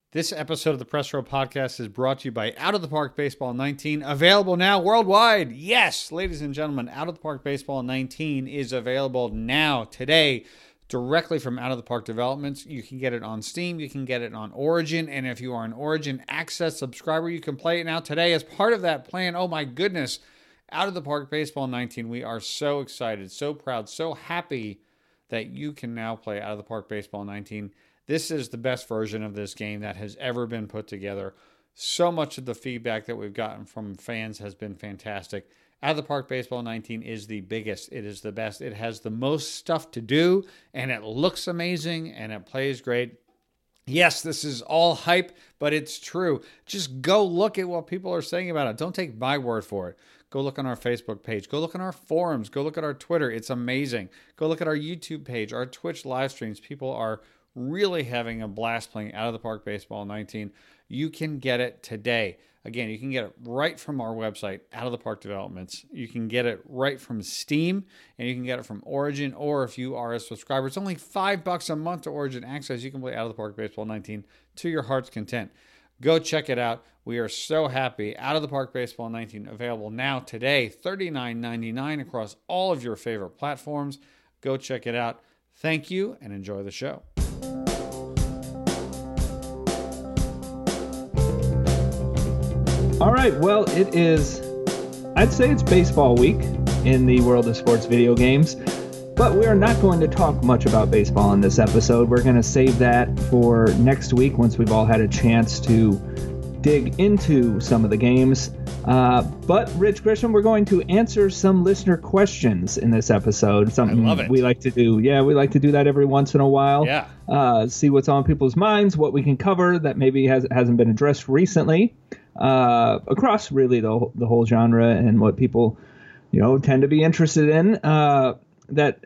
This episode of the Press Row Podcast is brought to you by Out of the Park Baseball 19, available now worldwide. Yes, ladies and gentlemen, Out of the Park Baseball 19 is available now, today, directly from Out of the Park Developments. You can get it on Steam, you can get it on Origin, and if you are an Origin Access subscriber, you can play it now today as part of that plan. Oh my goodness, Out of the Park Baseball 19, we are so excited, so proud, so happy that you can now play Out of the Park Baseball 19. This is the best version of this game that has ever been put together. So much of the feedback that we've gotten from fans has been fantastic. Out of the Park Baseball 19 is the biggest. It is the best. It has the most stuff to do, and it looks amazing, and it plays great. Yes, this is all hype, but it's true. Just go look at what people are saying about it. Don't take my word for it. Go look on our Facebook page. Go look on our forums. Go look at our Twitter. It's amazing. Go look at our YouTube page, our Twitch live streams. People are really having a blast playing Out of the Park Baseball 19. You can get it today. Again, you can get it right from our website, Out of the Park Developments. You can get it right from Steam, and you can get it from Origin, or if you are a subscriber, it's only $5 a month to Origin Access. You can play Out of the Park Baseball 19 to your heart's content. Go check it out. We are so happy. Out of the Park Baseball 19, available now today, $39.99 across all of your favorite platforms. Go check it out. Thank you, and enjoy the show. All right, well, I'd say it's baseball week in the world of sports video games, but we are not going to talk much about baseball in this episode. We're going to save that for next week once we've all had a chance to dig into some of the games. But, Rich Grisham, we're going to answer some listener questions in this episode. Something I love it. We like to do. Yeah, we like to do that every once in a while. Yeah. See what's on people's minds, what we can cover that maybe hasn't been addressed recently. Across really the whole genre and what people, tend to be interested in, that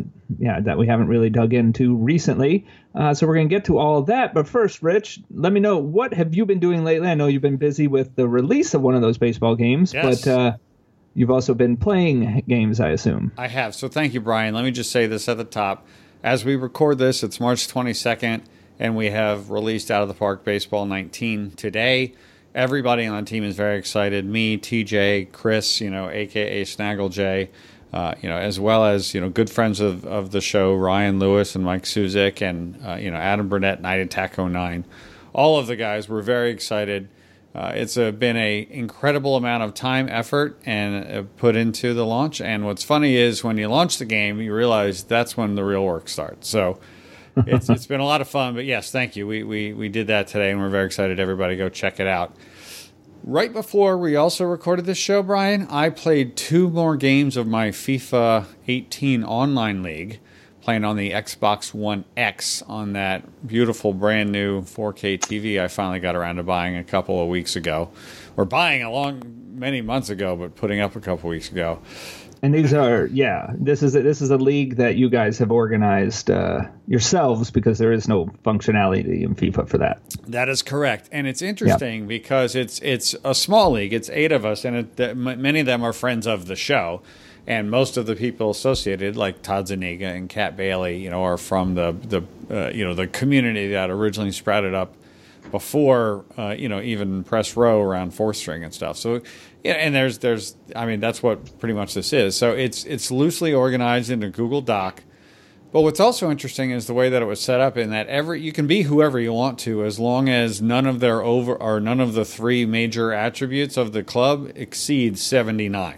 we haven't really dug into recently. So we're going to get to all of that. But first, Rich, let me know, what have you been doing lately? I know you've been busy with the release of one of those baseball games, yes. But you've also been playing games, I assume. I have. So thank you, Brian. Let me just say this at the top. As we record this, it's March 22nd, and we have released Out of the Park Baseball 19 today. Everybody on the team is very excited. Me, TJ, Chris, a.k.a. Snaggle J, as well as, good friends of the show, Ryan Lewis and Mike Suzik, and, Adam Burnett, Night Attack 09. All of the guys were very excited. It's been an incredible amount of time, effort, and put into the launch. And what's funny is when you launch the game, you realize that's when the real work starts. So it's been a lot of fun, but yes, thank you. We did that today, and we're very excited. Everybody go check it out. Right before we also recorded this show, Brian, I played 2 more games of my FIFA 18 online league, playing on the Xbox One X on that beautiful brand new 4K TV I finally got around to buying a couple of weeks ago. Or buying many months ago, but putting up a couple weeks ago. And these are, this is a league that you guys have organized yourselves, because there is no functionality in FIFA for that. That is correct. And it's interesting because it's a small league. It's 8 of us, and many of them are friends of the show. And most of the people associated, like Todd Zuniga and Kat Bailey, are from the community that originally sprouted up before, even Press Row around 4th String and stuff. So, and that's what pretty much this is. So it's loosely organized in a Google Doc. But what's also interesting is the way that it was set up, in that you can be whoever you want to, as long as none of the 3 major attributes of the club exceeds 79.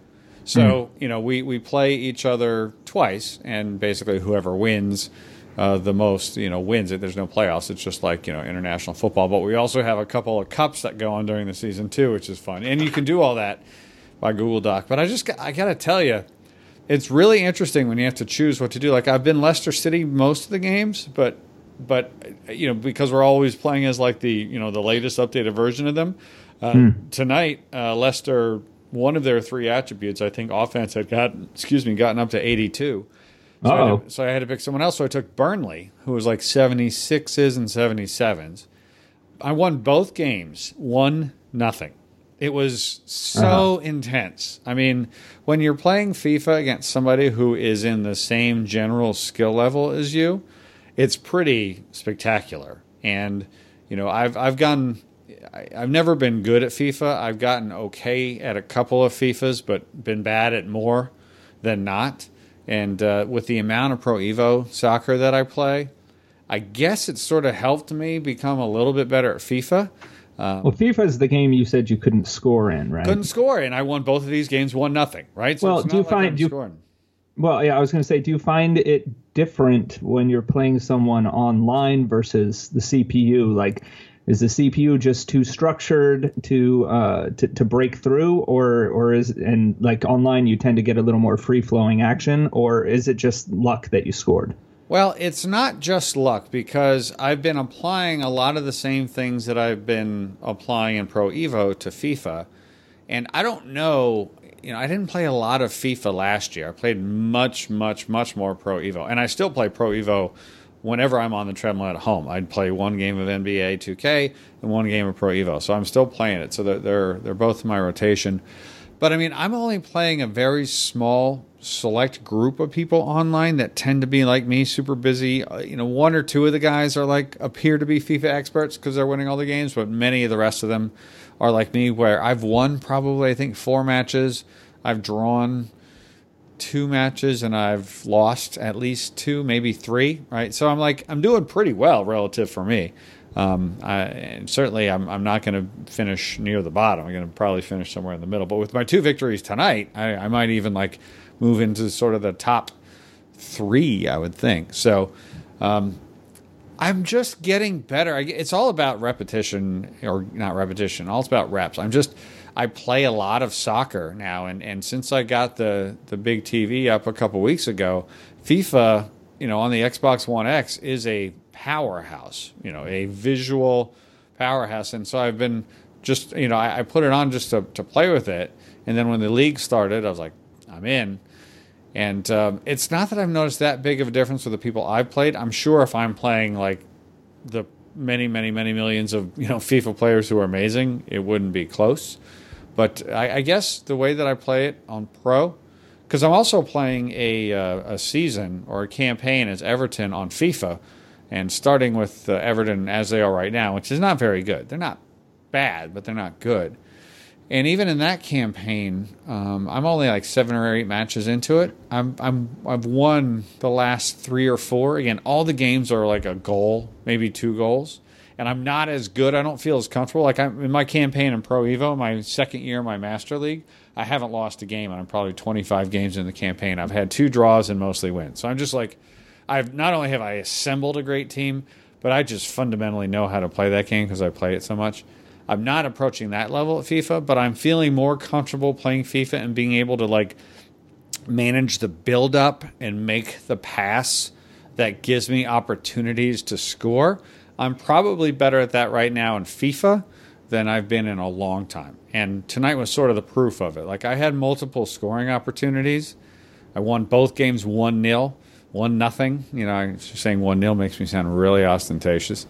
So, we play each other twice, and basically whoever wins the most, wins it. There's no playoffs. It's just like, international football. But we also have a couple of cups that go on during the season, too, which is fun. And you can do all that by Google Doc. But I got to tell you, it's really interesting when you have to choose what to do. Like, I've been Leicester City most of the games, but because we're always playing as like the latest updated version of them. Tonight, Leicester, one of their 3 attributes, I think offense had gotten up to 82. So I had to pick someone else. So I took Burnley, who was like 76s and 77s. I won both games, 1-0. It was so intense. I mean, when you're playing FIFA against somebody who is in the same general skill level as you, it's pretty spectacular. And I've never been good at FIFA. I've gotten okay at a couple of FIFAs, but been bad at more than not. And with the amount of Pro Evo soccer that I play, I guess it sort of helped me become a little bit better at FIFA. Well, FIFA is the game you said you couldn't score in, right? Couldn't score, and I won both of these games 1-0, right? So well, Well, yeah, I was going to say, do you find it different when you're playing someone online versus the CPU? Like, is the CPU just too structured to break through, or is, and like online you tend to get a little more free flowing action, or is it just luck that you scored? Well, it's not just luck, because I've been applying a lot of the same things that I've been applying in Pro Evo to FIFA, and I don't know. I didn't play a lot of FIFA last year. I played much, much, much more Pro Evo, and I still play Pro Evo whenever I'm on the treadmill at home. I'd play one game of NBA 2K and one game of Pro Evo, so I'm still playing it. So they're both in my rotation. But I mean, I'm only playing a very small, select group of people online that tend to be like me, super busy. One or two of the guys are appear to be FIFA experts because they're winning all the games, but many of the rest of them are like me, where I've won probably, I think, 4 matches. I've drawn 2 matches, and I've lost at least 2, maybe 3, right? So I'm doing pretty well relative for me. And certainly I'm not going to finish near the bottom. I'm going to probably finish somewhere in the middle. But with my 2 victories tonight, I might even move into sort of the top 3, I would think. So I'm just getting better. It's all about repetition, or not repetition. All it's about reps. I play a lot of soccer now, and since I got the big TV up a couple weeks ago, FIFA, on the Xbox One X is a powerhouse, a visual powerhouse. And so I've been just, I put it on just to play with it. And then when the league started, I was like, I'm in. And it's not that I've noticed that big of a difference with the people I've played. I'm sure if I'm playing the many, many, many millions of FIFA players who are amazing, it wouldn't be close. But I guess the way that I play it on Pro, because I'm also playing a season or a campaign as Everton on FIFA, and starting with Everton as they are right now, which is not very good. They're not bad, but they're not good. And even in that campaign, I'm only 7 or 8 matches into it. I've won the last 3 or 4. Again, all the games are a goal, maybe 2 goals. And I'm not as good. I don't feel as comfortable. I'm in my campaign in Pro Evo, my second year in my Master League, I haven't lost a game. I'm probably 25 games in the campaign. I've had 2 draws and mostly wins. So I'm just I've not only have I assembled a great team, but I just fundamentally know how to play that game because I play it so much. I'm not approaching that level at FIFA, but I'm feeling more comfortable playing FIFA and being able to manage the build up and make the pass that gives me opportunities to score. I'm probably better at that right now in FIFA than I've been in a long time. And tonight was sort of the proof of it. I had multiple scoring opportunities. I won both games 1-0, 1-0. I'm saying 1-0 makes me sound really ostentatious.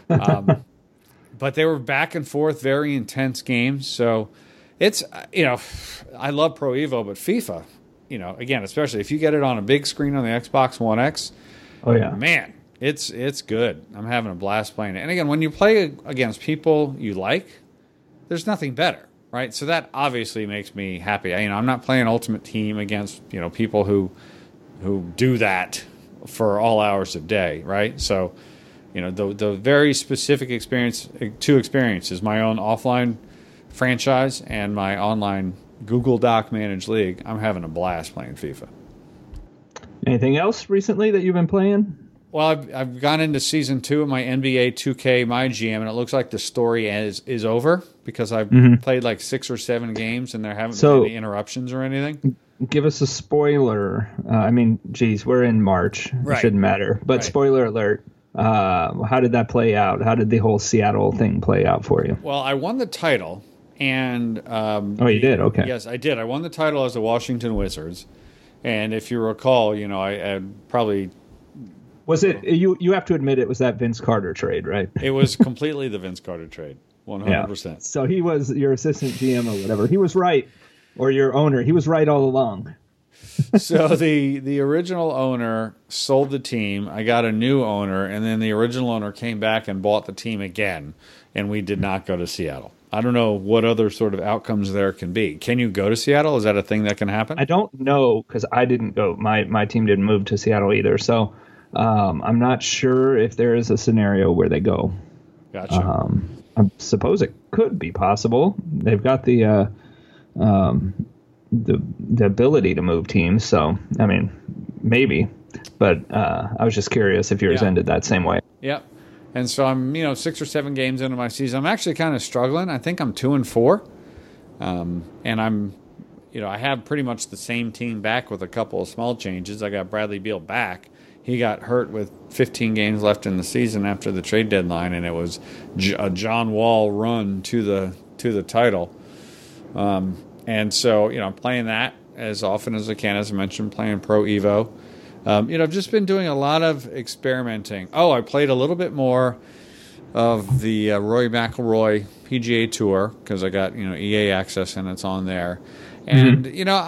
But they were back and forth, very intense games. So it's, I love Pro Evo, but FIFA, again, especially if you get it on a big screen on the Xbox One X, oh yeah, man, it's good. I'm having a blast playing it. And again, when you play against people you like, there's nothing better, right? So that obviously makes me happy. I'm not playing Ultimate Team against, people who do that for all hours of day, right? So, the very specific experience, 2 experiences, my own offline franchise and my online Google Doc managed league. I'm having a blast playing FIFA. Anything else recently that you've been playing? Well, I've gone into Season 2 of my NBA 2K My GM, and it looks like the story is over because I've played 6 or 7 games, and there haven't been any interruptions or anything. Give us a spoiler. We're in March. Right. It shouldn't matter. But spoiler alert. How did that play out? How did the whole Seattle thing play out for you? Well, I won the title, and you did? Okay. Yes, I did. I won the title as the Washington Wizards, and if you recall, I probably was it. You have to admit it was that Vince Carter trade, right? It was completely the Vince Carter trade, 100%. Yeah. So he was your assistant GM or whatever. He was right, or your owner. He was right all along. So the original owner sold the team. I got a new owner, and then the original owner came back and bought the team again, and we did not go to Seattle. I don't know what other sort of outcomes there can be. Can you go to Seattle? Is that a thing that can happen? I don't know because I didn't go. My team didn't move to Seattle either, so I'm not sure if there is a scenario where they go. Gotcha. I suppose it could be possible. They've got the ability to move teams, so I mean, maybe. But I was just curious if yours ended that same way. Yep. And so I'm, 6 or 7 games into my season. I'm actually kind of struggling. I think I'm 2-4, and I'm, I have pretty much the same team back with a couple of small changes. I got Bradley Beal back. He got hurt with 15 games left in the season after the trade deadline, and it was a John Wall run to the title. And so, I'm playing that as often as I can, as I mentioned, playing Pro Evo. I've just been doing a lot of experimenting. Oh, I played a little bit more of the Rory McIlroy PGA Tour because I got, EA access and it's on there. And,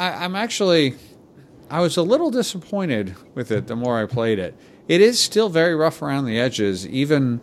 I was a little disappointed with it the more I played it. It is still very rough around the edges, even,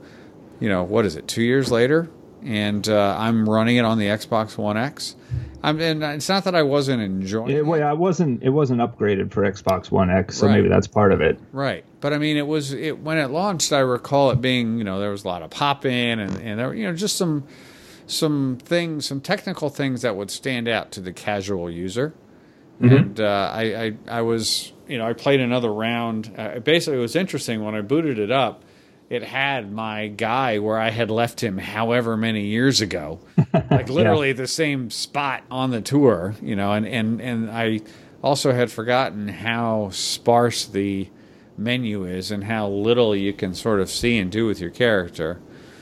2 years later? And I'm running it on the Xbox One X. And it's not that I wasn't enjoying it. It wasn't upgraded for Xbox One X, so maybe that's part of it. Right. But I mean, when it launched, I recall it being, there was a lot of pop-in and there were, just some things, some technical things that would stand out to the casual user. Mm-hmm. And I was, I played another round. Basically, it was interesting when I booted it up. It had my guy where I had left him however many years ago, like literally the same spot on the tour, and I also had forgotten how sparse the menu is and how little you can sort of see and do with your character.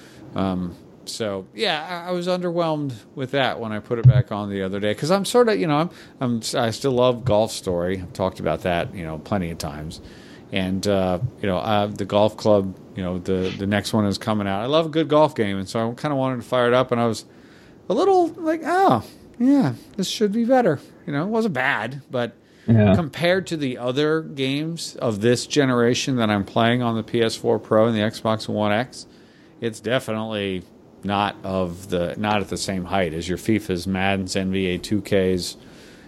So I was underwhelmed with that when I put it back on the other day because I'm sort of, I still love Golf Story. I've talked about that, plenty of times. And, the golf club, the next one is coming out. I love a good golf game, and so I kind of wanted to fire it up, and I was a little like, this should be better. It wasn't bad, but compared to the other games of this generation that I'm playing on the PS4 Pro and the Xbox One X, it's definitely not at the same height as your FIFAs, Madden's, NBA 2Ks,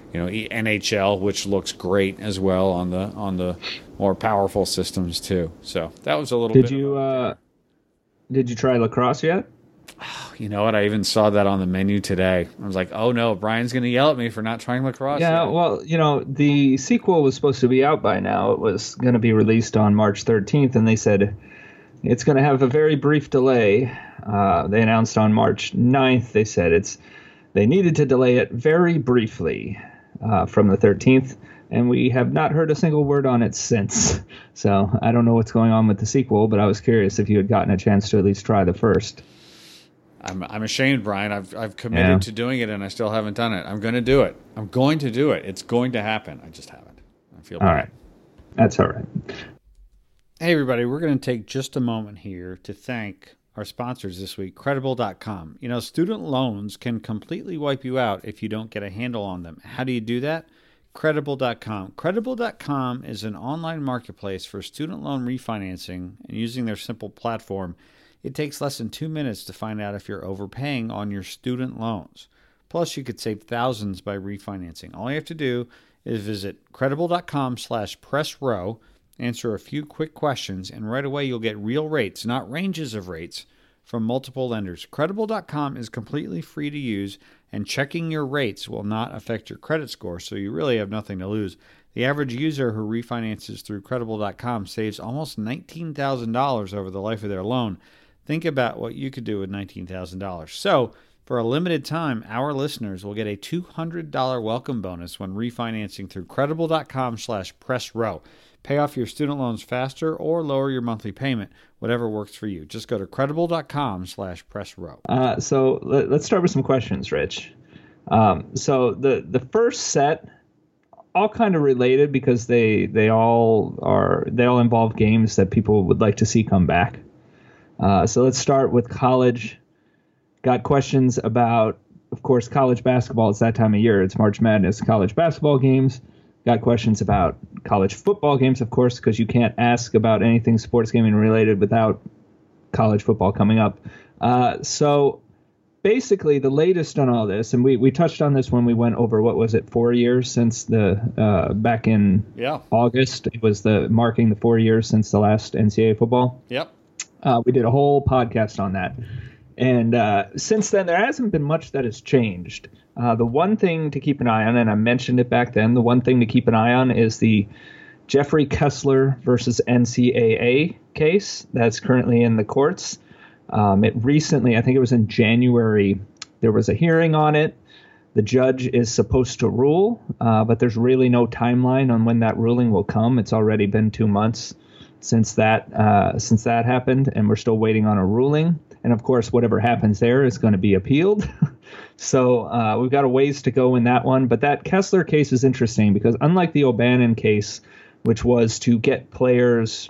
NHL, which looks great as well on the more powerful systems too. So that was a little bit. Did you try lacrosse yet? You know what? I even saw that on the menu today. I was like, oh no, Brian's going to yell at me for not trying lacrosse yet. Well, the sequel was supposed to be out by now. It was going to be released on March 13th, and they said it's going to have a very brief delay. They announced on March 9th. They said they needed to delay it very briefly from the 13th. And we have not heard a single word on it since. So I don't know what's going on with the sequel, but I was curious if you had gotten a chance to at least try the first. I'm ashamed, Brian. I've committed to doing it, and I still haven't done it. I'm going to do it. I'm going to do it. It's going to happen. I just haven't. I feel bad. All right. That's all right. Hey, everybody. We're going to take just a moment here to thank our sponsors this week, Credible.com. Student loans can completely wipe you out if you don't get a handle on them. How do you do that? Credible.com. Credible.com is an online marketplace for student loan refinancing, and using their simple platform, it takes less than 2 minutes to find out if you're overpaying on your student loans. Plus, you could save thousands by refinancing. All you have to do is visit credible.com/pressrow, answer a few quick questions, and right away you'll get real rates, not ranges of rates, from multiple lenders. Credible.com is completely free to use, and checking your rates will not affect your credit score, so you really have nothing to lose. The average user who refinances through Credible.com saves almost $19,000 over the life of their loan. Think about what you could do with $19,000. So, for a limited time, our listeners will get a $200 welcome bonus when refinancing through Credible.com/pressrow. Pay off your student loans faster or lower your monthly payment, whatever works for you. Just go to Credible.com/pressrow. So let's start with some questions, Rich. So the first set, all kind of related because they all involve games that people would like to see come back. So let's start with college. Got questions about, of course, college basketball. It's that time of year. It's March Madness, college basketball games. got questions about college football games, of course, because you can't ask about anything sports gaming related without college football coming up. So basically, the latest on all this, and we touched on this when we went over, what was it, 4 years since back in August. It was marking the 4 years since the last NCAA football. Yep. We did a whole podcast on that. And since then, there hasn't been much that has changed. The one thing to keep an eye on, and I mentioned it back then, the one thing to keep an eye on is the Jeffrey Kessler versus NCAA case that's currently in the courts. It recently, I think it was in January, there was a hearing on it. The judge is supposed to rule, but there's really no timeline on when that ruling will come. It's already been 2 months since that happened, and we're still waiting on a ruling. And of course, whatever happens there is going to be appealed. So we've got a ways to go in that one. But that Kessler case is interesting because unlike the O'Bannon case, which was to get players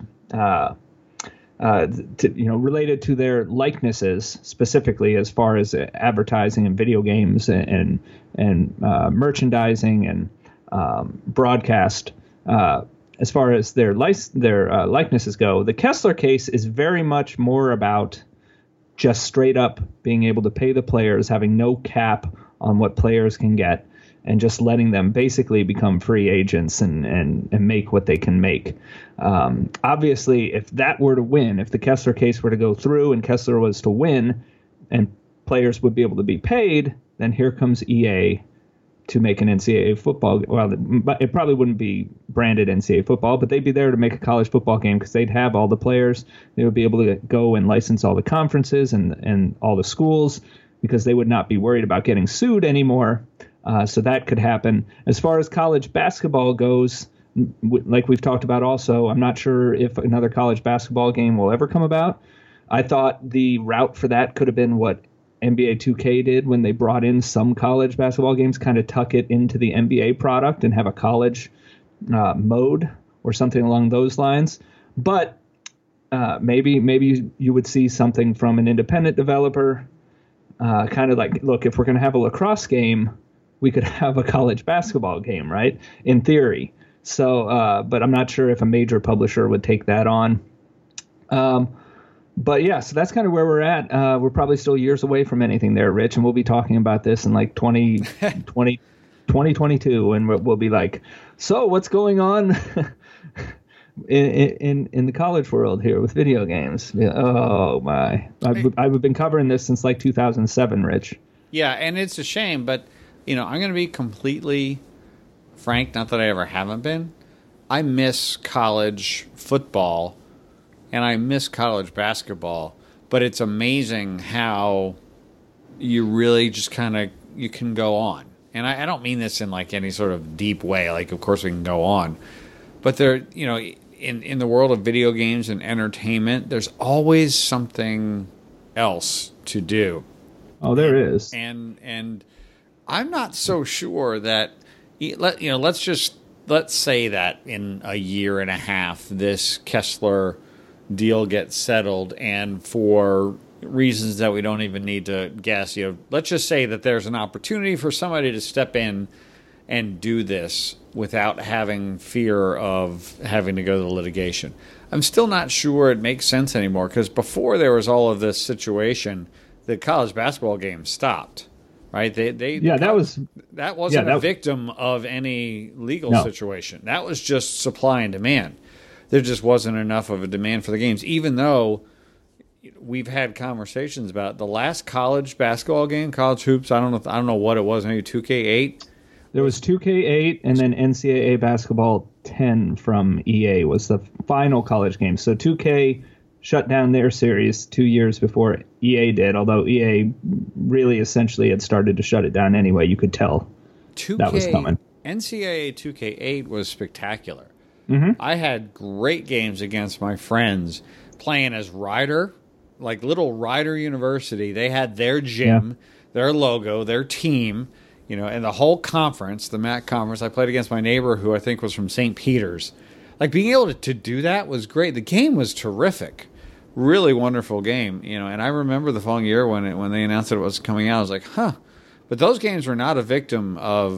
related to their likenesses, specifically as far as advertising and video games and merchandising and broadcast, as far as their likenesses go, the Kessler case is very much more about just straight up being able to pay the players, having no cap on what players can get, and just letting them basically become free agents and make what they can make. Obviously, if that were to win, if the Kessler case were to go through and Kessler was to win and players would be able to be paid, then here comes EA to make an NCAA football. Well, it probably wouldn't be branded NCAA football, but they'd be there to make a college football game because they'd have all the players. They would be able to go and license all the conferences and all the schools because they would not be worried about getting sued anymore. So that could happen. As far as college basketball goes, like we've talked about also, I'm not sure if another college basketball game will ever come about. I thought the route for that could have been what NBA 2K did when they brought in some college basketball games, kind of tuck it into the NBA product and have a college mode or something along those lines. But maybe you would see something from an independent developer, kind of like, look, if we're going to have a lacrosse game, we could have a college basketball game, right? In theory. So, but I'm not sure if a major publisher would take that on. But yeah, so that's kind of where we're at. We're probably still years away from anything there, Rich, and we'll be talking about this in like 2022, and we'll be like, so what's going on in the college world here with video games? Oh my, I've been covering this since like 2007, Rich. Yeah, and it's a shame, but I'm going to be completely frank, not that I ever haven't been. I miss college football and I miss college basketball, but it's amazing how you really just you can go on. And I don't mean this in like any sort of deep way, like of course we can go on, but there, in the world of video games and entertainment, there's always something else to do. Oh, there is. And I'm not so sure that let's say that in a year and a half this Kessler deal gets settled, and for reasons that we don't even need to guess, let's just say that there's an opportunity for somebody to step in and do this without having fear of having to go to the litigation. I'm still not sure it makes sense anymore, because before there was all of this situation, the college basketball game stopped. Right? That wasn't a victim of any legal situation. That was just supply and demand. There just wasn't enough of a demand for the games, even though we've had conversations about the last college basketball game, college hoops. I don't know what it was. Maybe 2K8. There was 2K8 and then NCAA Basketball 10 from EA was the final college game. So 2K shut down their series 2 years before EA did, although EA really essentially had started to shut it down anyway. You could tell that was coming. NCAA 2K8 was spectacular. Mm-hmm. I had great games against my friends playing as Rider, like Little Rider University. They had their gym, their logo, their team, and the whole conference, the MAC conference. I played against my neighbor who I think was from St. Peter's. Like, being able to do that was great. The game was terrific. Really wonderful game, and I remember the following year when they announced that it was coming out, I was like, huh. But those games were not a victim of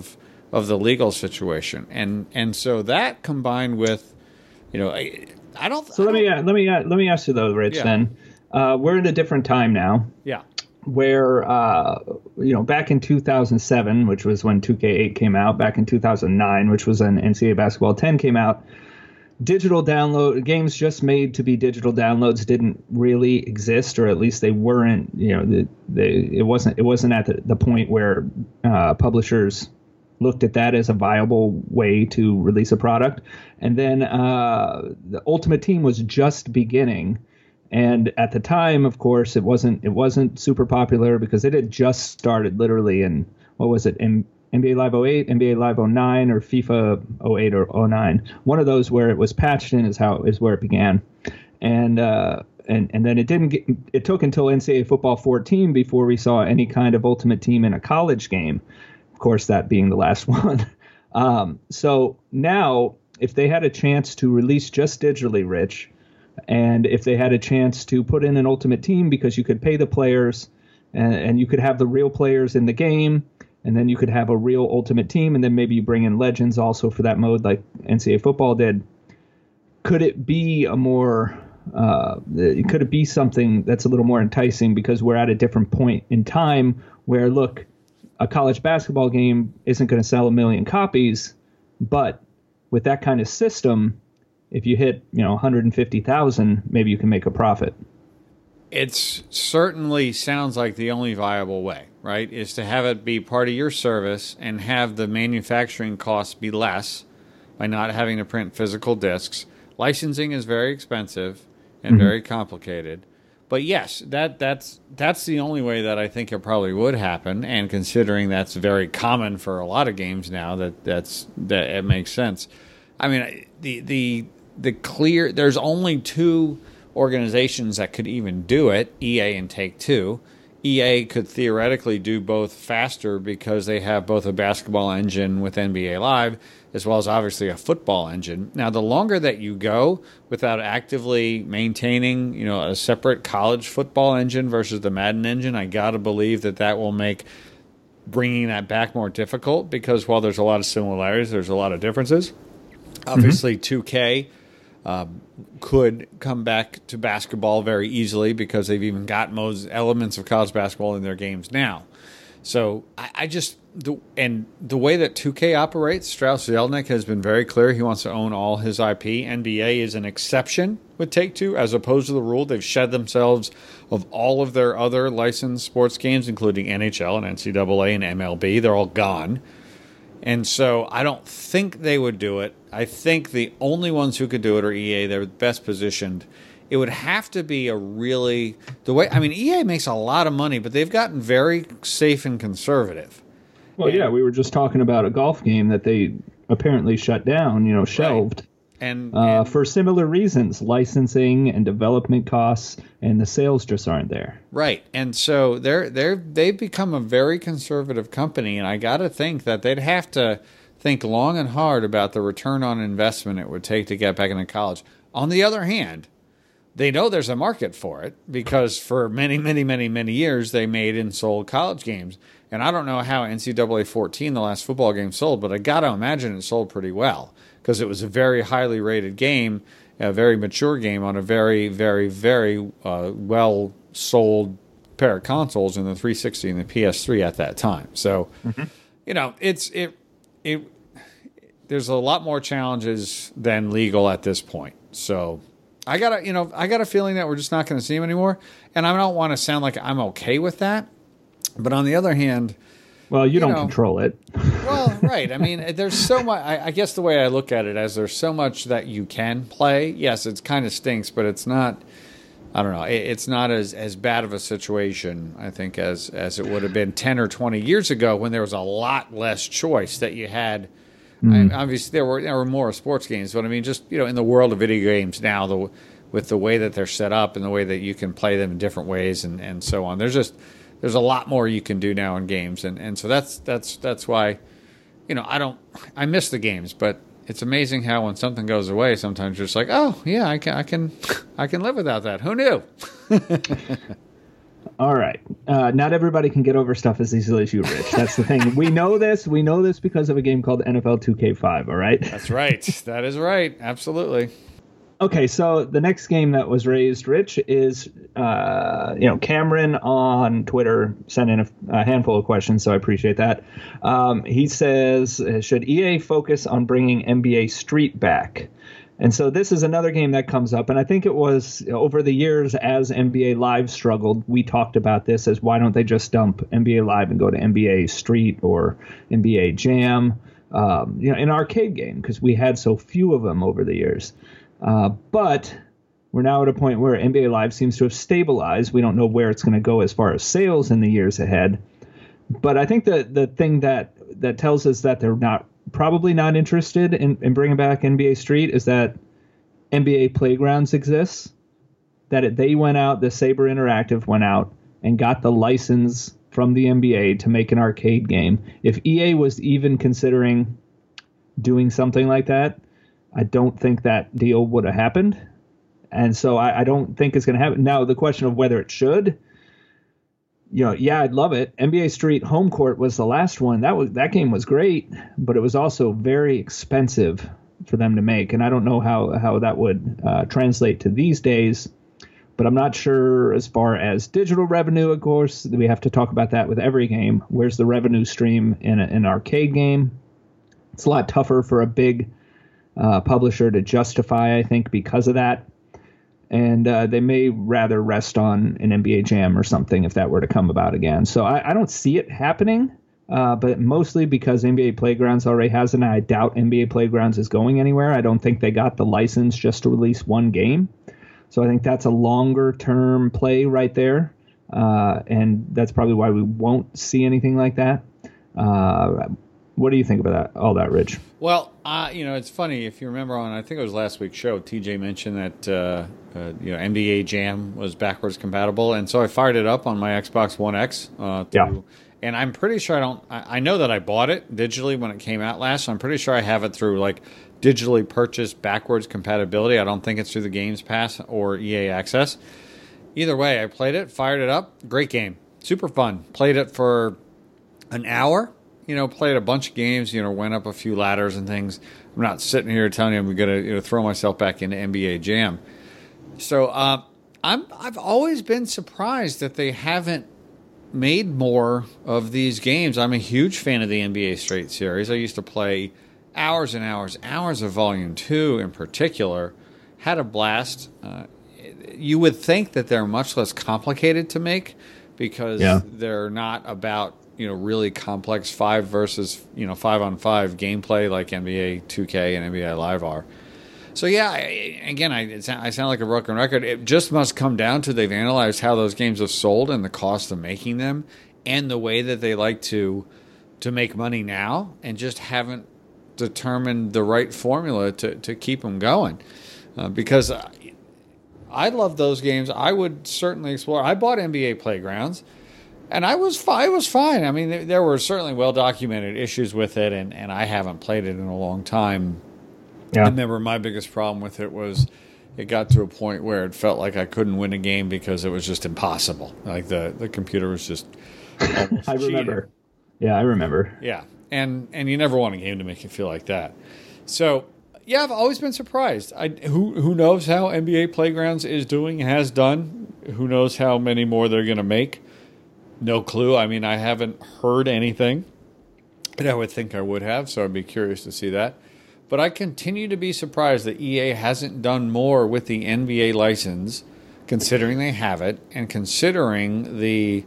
of the legal situation, and so that combined with, I don't. So let me ask you though, Rich. Yeah. Then we're in a different time now, Yeah. where back in 2007, which was when 2K8 came out, back in 2009, which was when NCAA Basketball 10 came out, digital download games just made to be digital downloads didn't really exist, or at least they weren't. It wasn't at the point where publishers looked at that as a viable way to release a product. And then the Ultimate Team was just beginning. And at the time, of course, it wasn't super popular because it had just started literally in, what was it, NBA Live 08, NBA Live 09, or FIFA 08 or 09. One of those where it was patched in is where it began. And then it took until NCAA Football 14 before we saw any kind of Ultimate Team in a college game. Of course, that being the last one. So now, if they had a chance to release just digitally, Rich, and if they had a chance to put in an Ultimate Team, because you could pay the players and you could have the real players in the game, and then you could have a real Ultimate Team, and then maybe you bring in Legends also for that mode like NCAA Football did, could it be could it be something that's a little more enticing, because we're at a different point in time where, look, a college basketball game isn't going to sell 1 million copies, but with that kind of system, if you hit 150,000, maybe you can make a profit. It certainly sounds like the only viable way, right, is to have it be part of your service and have the manufacturing costs be less by not having to print physical discs. Licensing is very expensive and very complicated. But yes, that's the only way that I think it probably would happen, and considering that's very common for a lot of games now, that it makes sense. I mean, there's only two organizations that could even do it, EA and Take-Two. EA could theoretically do both faster because they have both a basketball engine with NBA Live as well as obviously a football engine. Now, the longer that you go without actively maintaining, a separate college football engine versus the Madden engine, I got to believe that will make bringing that back more difficult, because while there's a lot of similarities, there's a lot of differences. Obviously, 2K could come back to basketball very easily because they've even got elements of college basketball in their games now. So the way that 2K operates, Strauss-Zelnick has been very clear he wants to own all his IP. NBA is an exception with Take-Two as opposed to the rule. They've shed themselves of all of their other licensed sports games, including NHL and NCAA and MLB. They're all gone. And so I don't think they would do it. I think the only ones who could do it are EA. They're best positioned. It would have to be EA makes a lot of money, but they've gotten very safe and conservative. Well, yeah, we were just talking about a golf game that they apparently shut down, shelved. Right. And for similar reasons, licensing and development costs, and the sales just aren't there. Right, and so they've become a very conservative company, and I got to think that they'd have to think long and hard about the return on investment it would take to get back into college. On the other hand, they know there's a market for it because for many, many, many, many years they made and sold college games, and I don't know how NCAA 14, the last football game, sold, but I got to imagine it sold pretty well, because it was a very highly rated game, a very mature game on a very, very, very well-sold pair of consoles in the 360 and the PS3 at that time. So, there's a lot more challenges than legal at this point. So, I got a feeling that we're just not going to see them anymore, and I don't want to sound like I'm okay with that. But on the other hand, well, you don't control it. Well, right. I mean, there's so much. I guess the way I look at it is there's so much that you can play. Yes, it kind of stinks, but it's not. I don't know. It's not as bad of a situation, I think, as it would have been 10 or 20 years ago when there was a lot less choice that you had. Obviously, there were more sports games, but I mean, just in the world of video games now, with the way that they're set up and the way that you can play them in different ways and so on. There's a lot more you can do now in games, and so that's why, I miss the games, but it's amazing how when something goes away, sometimes you're just like, oh yeah, I can live without that. Who knew? All right. Not everybody can get over stuff as easily as you, Rich. That's the thing. We know this. We know this because of a game called NFL 2K5. All right. That's right. That is right. Absolutely. Okay, so the next game that was raised, Rich, is Cameron on Twitter sent in a handful of questions, so I appreciate that. He says, should EA focus on bringing NBA Street back? And so this is another game that comes up, and I think it was over the years as NBA Live struggled, we talked about this as why don't they just dump NBA Live and go to NBA Street or NBA Jam, an arcade game, because we had so few of them over the years. But we're now at a point where NBA Live seems to have stabilized. We don't know where it's going to go as far as sales in the years ahead. But I think the thing that tells us that they're probably not interested in bringing back NBA Street is that NBA Playgrounds exists, that they went out, the Saber Interactive went out and got the license from the NBA to make an arcade game. If EA was even considering doing something like that, I don't think that deal would have happened. And so I don't think it's going to happen. Now, the question of whether it should, I'd love it. NBA Street Home Court was the last one. That game was great, but it was also very expensive for them to make. And I don't know how that would translate to these days. But I'm not sure as far as digital revenue, of course. We have to talk about that with every game. Where's the revenue stream in an arcade game? It's a lot tougher for a big publisher to justify, I think, because of that. And they may rather rest on an NBA Jam or something if that were to come about again. So I don't see it happening, but mostly because NBA Playgrounds already has it, and I doubt NBA Playgrounds is going anywhere. I don't think they got the license just to release one game. So I think that's a longer-term play right there, and that's probably why we won't see anything like that. What do you think about all that, Rich? Well, it's funny. If you remember on, I think it was last week's show, TJ mentioned that NBA Jam was backwards compatible, and so I fired it up on my Xbox One X. And I'm pretty sure I know that I bought it digitally when it came out last, so I'm pretty sure I have it through like digitally purchased backwards compatibility. I don't think it's through the Games Pass or EA Access. Either way, I played it, fired it up. Great game. Super fun. Played it for an hour. Played a bunch of games, went up a few ladders and things. I'm not sitting here telling you I'm going to throw myself back into NBA Jam. So I've always been surprised that they haven't made more of these games. I'm a huge fan of the NBA Street series. I used to play hours and hours of Volume 2 in particular. Had a blast. You would think that they're much less complicated to make because they're not about really complex 5 versus 5-on-5 gameplay like NBA 2K and NBA Live are. So I sound like a broken record. It just must come down to they've analyzed how those games have sold and the cost of making them, and the way that they like to make money now, and just haven't determined the right formula to keep them going. Because I love those games. I would certainly explore. I bought NBA Playgrounds. And I was fine. I mean, there were certainly well-documented issues with it, and I haven't played it in a long time. Yeah. I remember my biggest problem with it was it got to a point where it felt like I couldn't win a game because it was just impossible. Like the computer was just almost I remember. Yeah, I remember. Yeah, and you never want a game to make you feel like that. So, yeah, I've always been surprised. Who knows how NBA Playgrounds is doing, has done. Who knows how many more they're going to make. No clue. I mean, I haven't heard anything, but I would think I would have, so I'd be curious to see that. But I continue to be surprised that EA hasn't done more with the NBA license, considering they have it, and considering the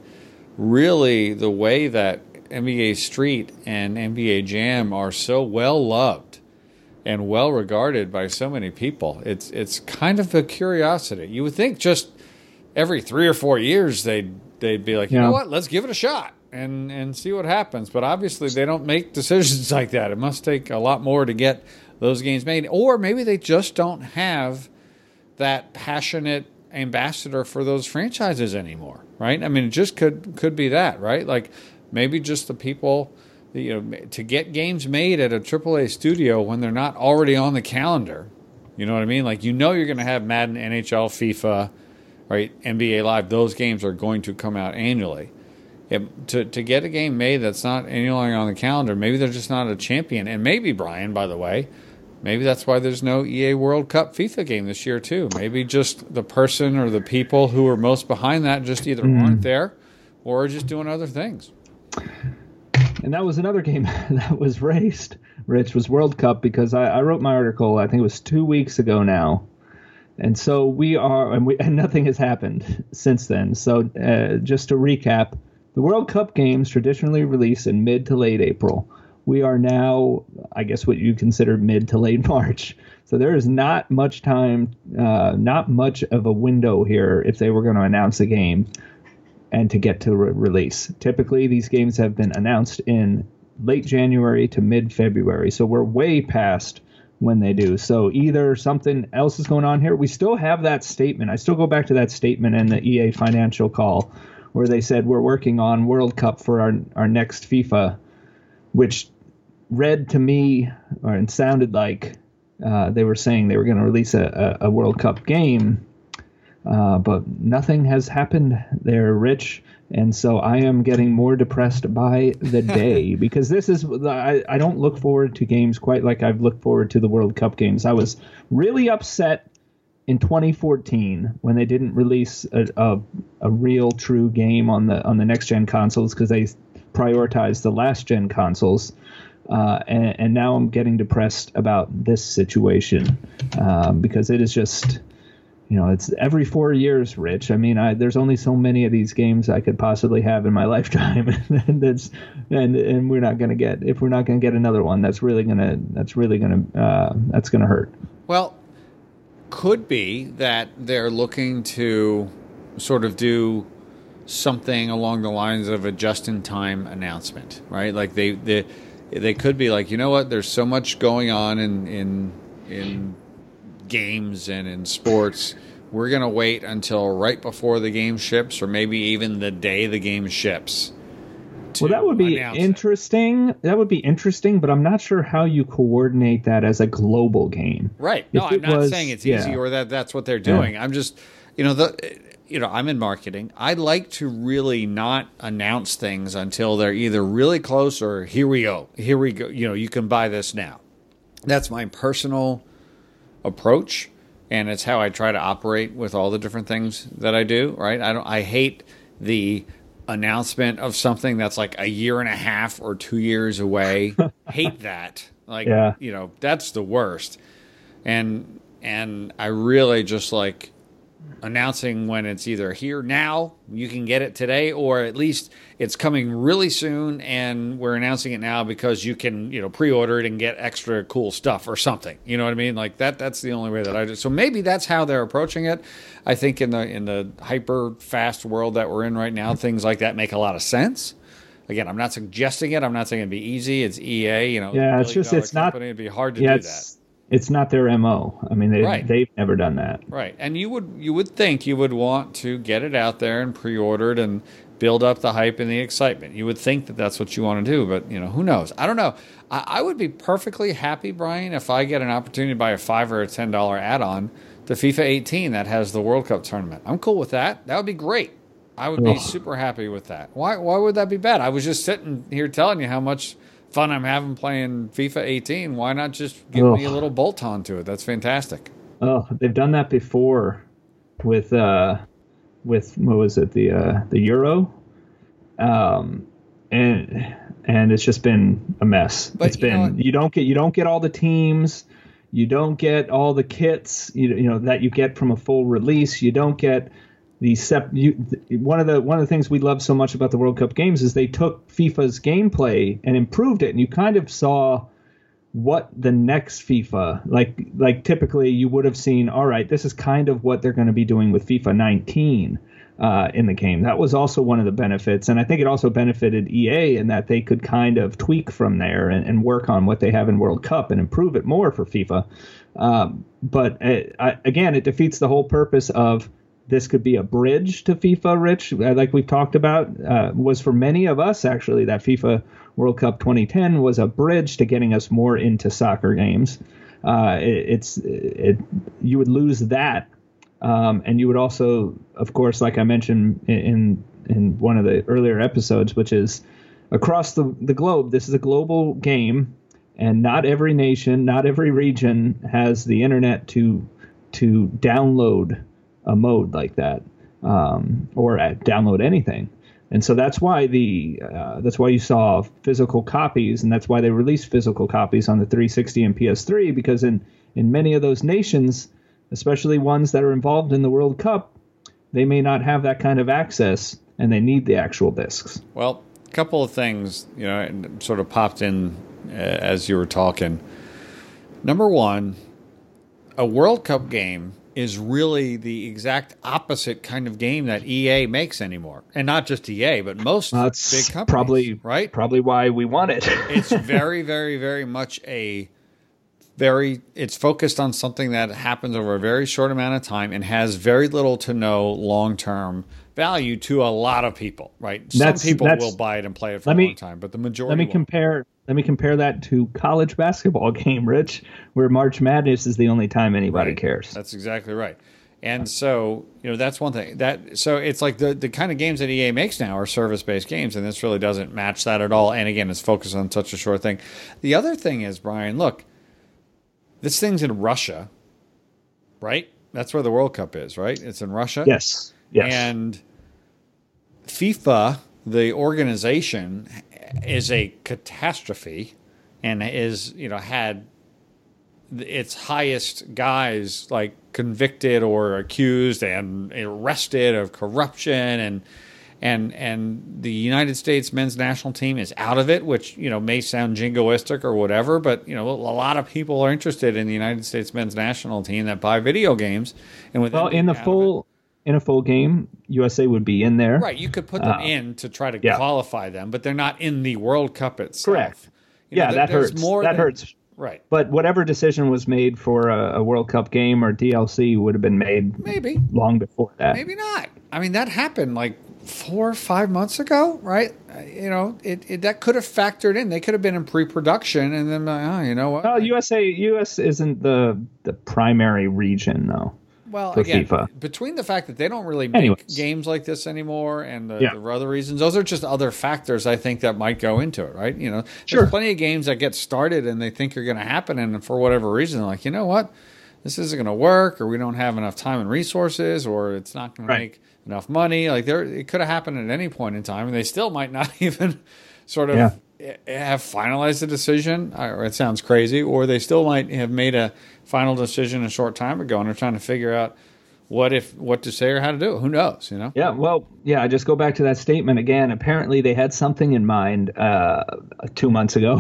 way that NBA Street and NBA Jam are so well loved and well regarded by so many people. It's kind of a curiosity. You would think just every 3 or 4 years they'd be like, you know what, let's give it a shot and see what happens. But obviously they don't make decisions like that. It must take a lot more to get those games made. Or maybe they just don't have that passionate ambassador for those franchises anymore, right? I mean, it just could be that, right? Like maybe just the people, to get games made at a AAA studio when they're not already on the calendar. You know what I mean? Like, you're going to have Madden, NHL, FIFA, right? NBA Live, those games are going to come out annually. To get a game made that's not annually on the calendar, maybe they're just not a champion. And maybe, Brian, by the way, maybe that's why there's no EA World Cup FIFA game this year, too. Maybe just the person or the people who are most behind that just either aren't there or are just doing other things. And that was another game that was raced, Rich, was World Cup, because I wrote my article, I think it was 2 weeks ago now. And so and nothing has happened since then. So just to recap, the World Cup games traditionally release in mid to late April. We are now, I guess, what you consider mid to late March. So there is not much time, not much of a window here if they were going to announce a game and to get to release. Typically, these games have been announced in late January to mid-February. So we're way past when they do. So either something else is going on here. We still have that statement. I still go back to that statement in the EA financial call where they said we're working on World Cup for our next FIFA, which read to me and sounded like they were saying they were going to release a World Cup game, but nothing has happened there, Rich. And so I am getting more depressed by the day because this is I don't look forward to games quite like I've looked forward to the World Cup games. I was really upset in 2014 when they didn't release a real true game on the next gen consoles because they prioritized the last gen consoles. And now I'm getting depressed about this situation because it is just, it's every 4 years, Rich. I mean, there's only so many of these games I could possibly have in my lifetime, and we're not going to get, if we're not going to get another one, that's going to hurt. Well, could be that they're looking to sort of do something along the lines of a just-in-time announcement, right? Like they could be like, you know what? There's so much going on in games and in sports. We're going to wait until right before the game ships, or maybe even the day the game ships. Well, that would be interesting. That would be interesting, but I'm not sure how you coordinate that as a global game. Right. No, I'm not saying it's easy or that's what they're doing. Yeah. I'm just, I'm in marketing. I like to really not announce things until they're either really close or here we go. You can buy this now. That's my personal approach, and it's how I try to operate with all the different things that I do, right? I hate the announcement of something that's like a year and a half or 2 years away. Hate that. That's the worst. And I really just like announcing when it's either here now, you can get it today, or at least it's coming really soon and we're announcing it now because you can, pre-order it and get extra cool stuff or something. You know what I mean? Like that's the only way that I do. So maybe that's how they're approaching it. I think in the hyper fast world that we're in right now, things like that make a lot of sense. Again, I'm not suggesting it. I'm not saying it'd be easy. It's EA, Yeah, it's just, it's company. Not. It'd be hard to do that. It's not their MO. I mean, they've never done that. Right. And you would think you would want to get it out there and pre-ordered and build up the hype and the excitement. You would think that that's what you want to do, but who knows? I don't know. I would be perfectly happy, Brian, if I get an opportunity to buy a $5 or a $10 add-on to FIFA 18 that has the World Cup tournament. I'm cool with that. That would be great. I would be super happy with that. Why would that be bad? I was just sitting here telling you how much fun I'm having playing FIFA 18. Why not just give me a little bolt-on to it? That's fantastic. Oh, they've done that before with what was it, the Euro, and it's just been a mess. But it's been you don't get all the teams, you don't get all the kits, that you get from a full release. You don't get one of the things we love so much about the World Cup games is they took FIFA's gameplay and improved it, and you kind of saw what the next FIFA, like typically you would have seen, all right, this is kind of what they're going to be doing with FIFA 19 in the game. That was also one of the benefits, and I think it also benefited EA in that they could kind of tweak from there and work on what they have in World Cup and improve it more for FIFA. But again, it defeats the whole purpose of this could be a bridge to FIFA, Rich, like we've talked about, was for many of us, actually, that FIFA World Cup 2010 was a bridge to getting us more into soccer games. You would lose that And you would also, of course, like I mentioned in one of the earlier episodes, which is across the globe, this is a global game, and not every nation, not every region has the internet to download a mode like that, or download anything. And so that's why that's why you saw physical copies, and that's why they released physical copies on the 360 and PS3, because in many of those nations, especially ones that are involved in the World Cup, they may not have that kind of access, and they need the actual discs. Well, a couple of things, sort of popped in as you were talking. Number one, a World Cup game is really the exact opposite kind of game that EA makes anymore. And not just EA, but most big companies. Probably why we want it. It's very, very, very much it's focused on something that happens over a very short amount of time and has very little to no long-term value to a lot of people, right? Some people will buy it and play it for a long time, but the majority won't. Let me compare that to college basketball game, Rich, where March Madness is the only time anybody cares. That's exactly right. And so, that's one thing. So it's like the kind of games that EA makes now are service-based games, and this really doesn't match that at all. And again, it's focused on such a short thing. The other thing is, Brian, look, this thing's in Russia, right? That's where the World Cup is, right? It's in Russia. Yes. And FIFA, the organization, is a catastrophe, and is had its highest guys like convicted or accused and arrested of corruption, and the United States men's national team is out of it, which may sound jingoistic or whatever, but a lot of people are interested in the United States men's national team that buy video games, and in a full game, USA would be in there. Right, you could put them in to try to qualify them, but they're not in the World Cup itself. Correct. That hurts. Hurts. Right. But whatever decision was made for a World Cup game or DLC would have been made long before that. Maybe not. I mean, that happened like 4 or 5 months ago, right? That could have factored in. They could have been in pre-production, and then, you know what? Well, US isn't the primary region, though. Well, again, FIFA. Between the fact that they don't really make games like this anymore and the other reasons, those are just other factors I think that might go into it, right? There's plenty of games that get started and they think are going to happen, and for whatever reason, they're like, you know what? This isn't going to work, or we don't have enough time and resources, or it's not going to make enough money. Like it could have happened at any point in time, and they still might not even sort of have finalized the decision, or it sounds crazy, or they still might have made a final decision a short time ago, and they're trying to figure out what to say or how to do it. Who knows, Yeah, well, I just go back to that statement again. Apparently they had something in mind 2 months ago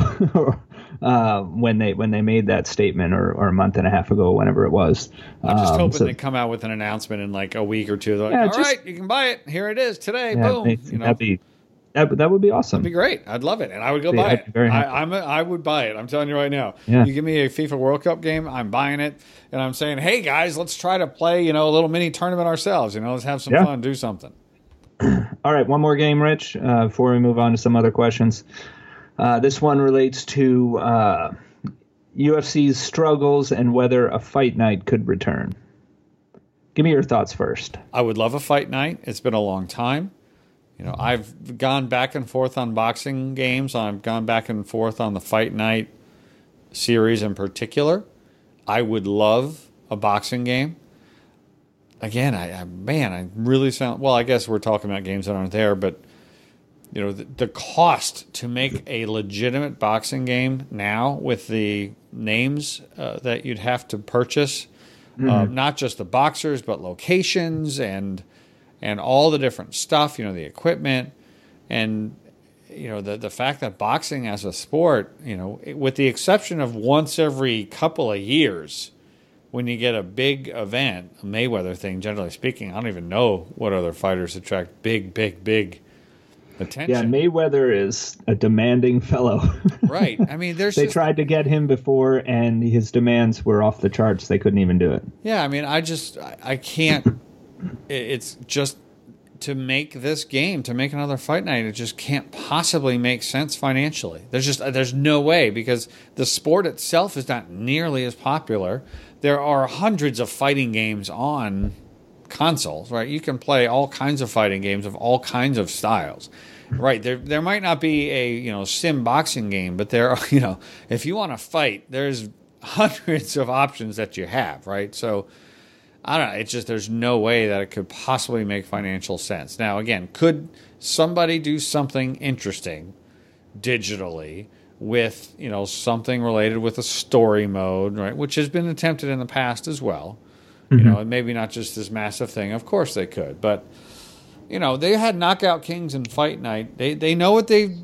when they made that statement, or a month and a half ago, whenever it was. I'm just hoping they come out with an announcement in like a week or two. They're like, all right, you can buy it. Here it is today. Boom. That would be awesome. That'd be great. I'd love it, and I would go buy it. I would buy it. I'm telling you right now. Yeah. You give me a FIFA World Cup game, I'm buying it, and I'm saying, hey guys, let's try to play a little mini tournament ourselves. Let's have some fun, do something. All right, one more game, Rich, before we move on to some other questions. This one relates to UFC's struggles and whether a fight night could return. Give me your thoughts first. I would love a fight night. It's been a long time. I've gone back and forth on boxing games. I've gone back and forth on the Fight Night series in particular. I would love a boxing game. Again, I really sound... Well, I guess we're talking about games that aren't there, but the cost to make a legitimate boxing game now with the names that you'd have to purchase, not just the boxers, but locations and all the different stuff, the equipment, and the fact that boxing as a sport, with the exception of once every couple of years, when you get a big event, a Mayweather thing, generally speaking, I don't even know what other fighters attract big attention. Yeah, Mayweather is a demanding fellow. Right. I mean, they tried to get him before, and his demands were off the charts. They couldn't even do it. Yeah, I mean, I can't. It's just to make this game, to make another fight night, it just can't possibly make sense financially. There's no way, because the sport itself is not nearly as popular. There are hundreds of fighting games on consoles, right? You can play all kinds of fighting games of all kinds of styles, right? There might not be a sim boxing game, but there are, if you want to fight, there's hundreds of options that you have, right? So I don't know. It's just there's no way that it could possibly make financial sense. Now, again, could somebody do something interesting digitally with something related with a story mode, right? Which has been attempted in the past as well. And maybe not just this massive thing. Of course they could, but they had Knockout Kings and Fight Night. They know what they've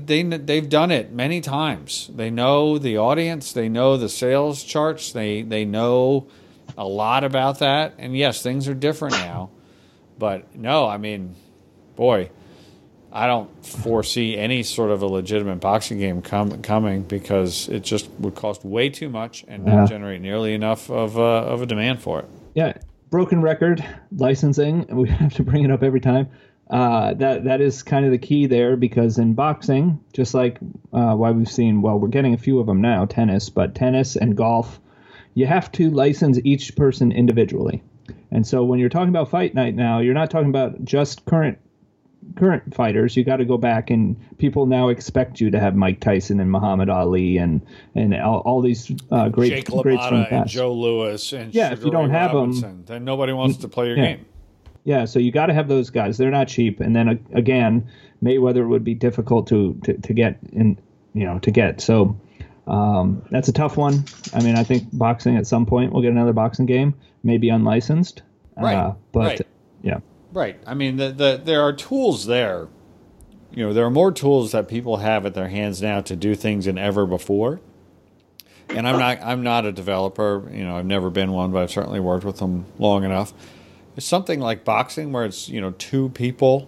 done it many times. They know the audience. They know the sales charts. They know a lot about that. And yes, things are different now. But no, I mean, boy, I don't foresee any sort of a legitimate boxing game coming because it just would cost way too much and not generate nearly enough of a demand for it. Yeah, broken record licensing. We have to bring it up every time. That is kind of the key there, because in boxing, just like why we've seen, we're getting a few of them now, but tennis and golf, you have to license each person individually. And so when you're talking about Fight Night now, you're not talking about just current fighters. You got to go back, and people now expect you to have Mike Tyson and Muhammad Ali and all these great Jake greats from the LaMotta past. And Joe Lewis and if you don't have them, then nobody wants to play your game. Yeah, so you got to have those guys. They're not cheap. And then again, Mayweather would be difficult to get in, to get. So that's a tough one. I mean, I think boxing at some point we'll get another boxing game, maybe unlicensed. Right. Yeah. Right. I mean, there are tools there. There are more tools that people have at their hands now to do things than ever before. And I'm not a developer. I've never been one, but I've certainly worked with them long enough. It's something like boxing where it's, two people,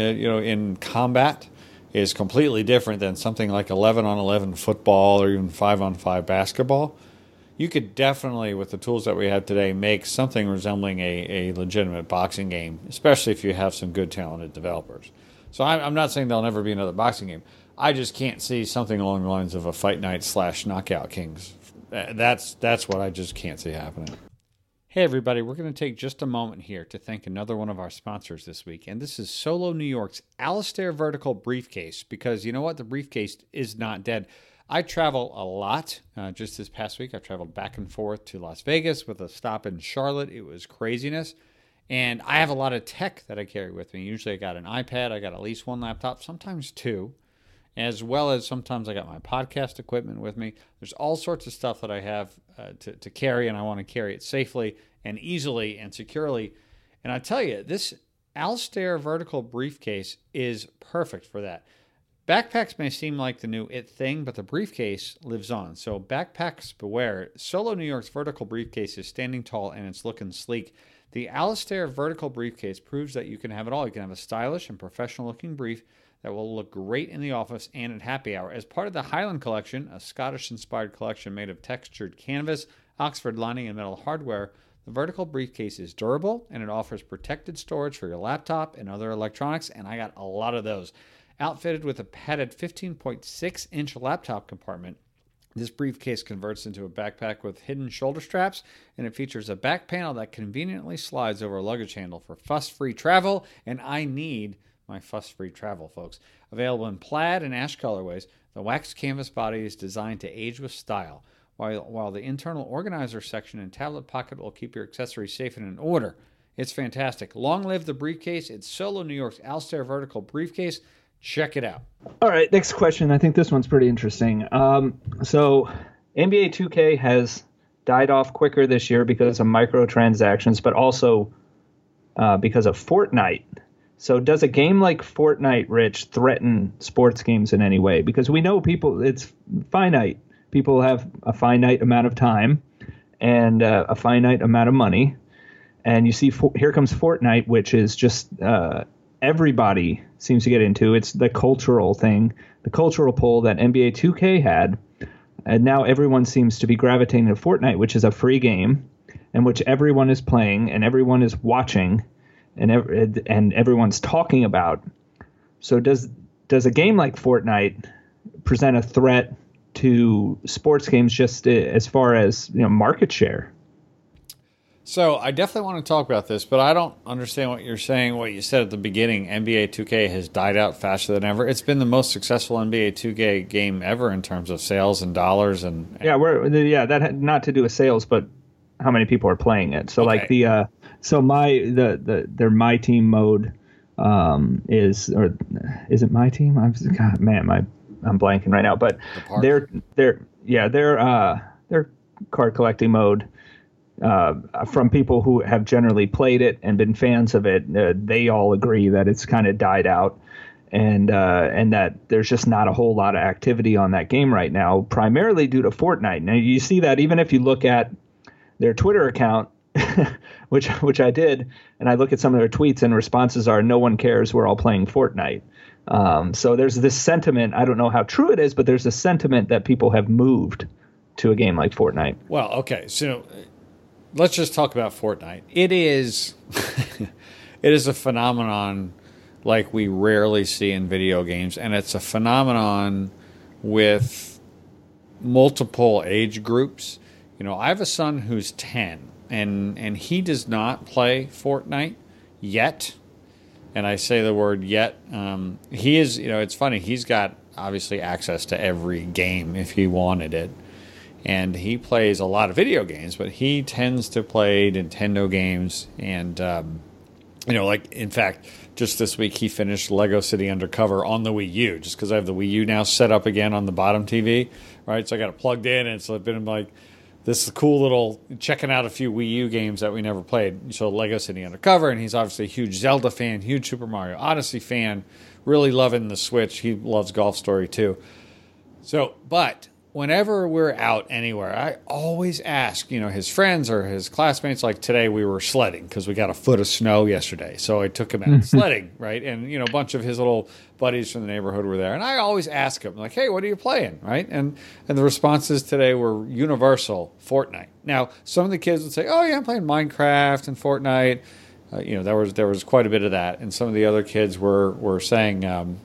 in combat is completely different than something like 11-on-11 football or even 5-on-5 basketball. You could definitely, with the tools that we have today, make something resembling a legitimate boxing game, especially if you have some good, talented developers. So I'm not saying there'll never be another boxing game. I just can't see something along the lines of a Fight Night / Knockout Kings. That's what I just can't see happening. Hey, everybody, we're going to take just a moment here to thank another one of our sponsors this week, and this is Solo New York's Alistair Vertical Briefcase, because you know what? The briefcase is not dead. I travel a lot. Just this past week, I traveled back and forth to Las Vegas with a stop in Charlotte. It was craziness. And I have a lot of tech that I carry with me. Usually I got an iPad. I got at least one laptop, sometimes two, as well as sometimes I got my podcast equipment with me. There's all sorts of stuff that I have to carry, and I want to carry it safely and easily and securely. And I tell you, this Alistair Vertical Briefcase is perfect for that. Backpacks may seem like the new it thing, but the briefcase lives on. So backpacks beware. Solo New York's vertical briefcase is standing tall and it's looking sleek. The Alistair Vertical Briefcase proves that you can have it all. You can have a stylish and professional-looking brief that will look great in the office and at happy hour. As part of the Highland Collection, a Scottish-inspired collection made of textured canvas, Oxford lining, and metal hardware, the vertical briefcase is durable and it offers protected storage for your laptop and other electronics, and I got a lot of those. Outfitted with a padded 15.6-inch laptop compartment, this briefcase converts into a backpack with hidden shoulder straps, and it features a back panel that conveniently slides over a luggage handle for fuss-free travel, and I need my fuss-free travel, folks. Available in plaid and ash colorways, the waxed canvas body is designed to age with style, while the internal organizer section and tablet pocket will keep your accessories safe and in order. It's fantastic. Long live the briefcase. It's Solo New York's Alistair Vertical Briefcase. Check it out. All right, next question. I think this one's pretty interesting. So NBA 2K has died off quicker this year because of microtransactions, but also because of Fortnite. So does a game like Fortnite, Rich, threaten sports games in any way? Because we know it's finite. People have a finite amount of time and a finite amount of money. And you see, here comes Fortnite, which is just everybody seems to get into. It's the cultural thing, the cultural pull that NBA 2K had. And now everyone seems to be gravitating to Fortnite, which is a free game in which everyone is playing and everyone is watching and everyone's talking about. So does a game like Fortnite present a threat to sports games just as far as market share? So I definitely want to talk about this, but I don't understand what you're saying. What you said at the beginning, NBA 2K has died out faster than ever. It's been the most successful NBA 2K game ever in terms of sales and dollars. And that had not to do with sales, but how many people are playing it. So Okay. like their My Team mode is it My Team? I'm blanking right now, but their card collecting mode. From people who have generally played it and been fans of it, they all agree that it's kind of died out, and that there's just not a whole lot of activity on that game right now, primarily due to Fortnite. Now you see that even if you look at their Twitter account, which I did, and I look at some of their tweets, and responses are, "No one cares. We're all playing Fortnite." So there's this sentiment. I don't know how true it is, but there's a sentiment that people have moved to a game like Fortnite. Well, okay, so let's just talk about Fortnite. It is it is a phenomenon like we rarely see in video games, and it's a phenomenon with multiple age groups. You know, I have a son who's 10, and he does not play Fortnite yet. And I say the word yet. He is, it's funny. He's got obviously access to every game if he wanted it. And he plays a lot of video games, but he tends to play Nintendo games. And, like, in fact, just this week he finished Lego City Undercover on the Wii U, just because I have the Wii U now set up again on the bottom TV, right? So I got it plugged in, and so I've been like, this is a cool little, checking out a few Wii U games that we never played. So Lego City Undercover, and he's obviously a huge Zelda fan, huge Super Mario Odyssey fan, really loving the Switch. He loves Golf Story too. So, but whenever we're out anywhere, I always ask, his friends or his classmates, like today we were sledding because we got a foot of snow yesterday. So I took him out sledding, right? And, a bunch of his little buddies from the neighborhood were there. And I always ask him, like, hey, what are you playing, right? And the responses today were universal, Fortnite. Now, some of the kids would say, oh, yeah, I'm playing Minecraft and Fortnite. There was quite a bit of that. And some of the other kids were saying,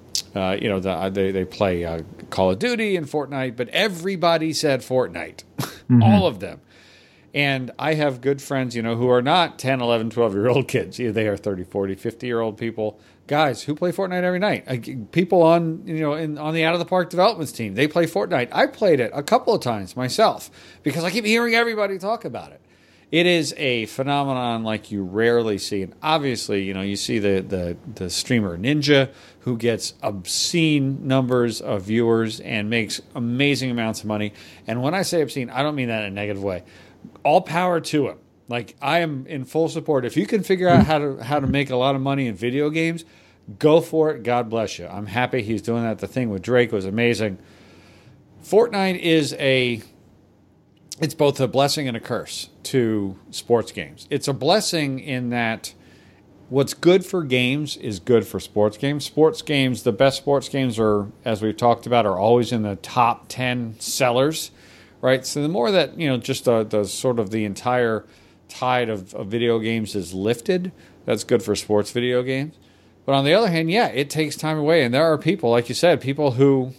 they play Call of Duty and Fortnite, but everybody said Fortnite, all of them. And I have good friends, who are not 10, 11, 12-year-old kids. They are 30, 40, 50-year-old people, guys who play Fortnite every night. People on, on the Out of the Park developments team, they play Fortnite. I played it a couple of times myself because I keep hearing everybody talk about it. It is a phenomenon like you rarely see. And obviously, you see the streamer Ninja, who gets obscene numbers of viewers and makes amazing amounts of money. And when I say obscene, I don't mean that in a negative way. All power to him. Like, I am in full support. If you can figure out how to make a lot of money in video games, go for it. God bless you. I'm happy he's doing that. The thing with Drake was amazing. Fortnite is it's both a blessing and a curse to sports games. It's a blessing in that what's good for games is good for sports games. Sports games, the best sports games are, as we've talked about, are always in the top 10 sellers, right? So the more that, just the sort of the entire tide of video games is lifted, that's good for sports video games. But on the other hand, yeah, it takes time away. And there are people, like you said, people who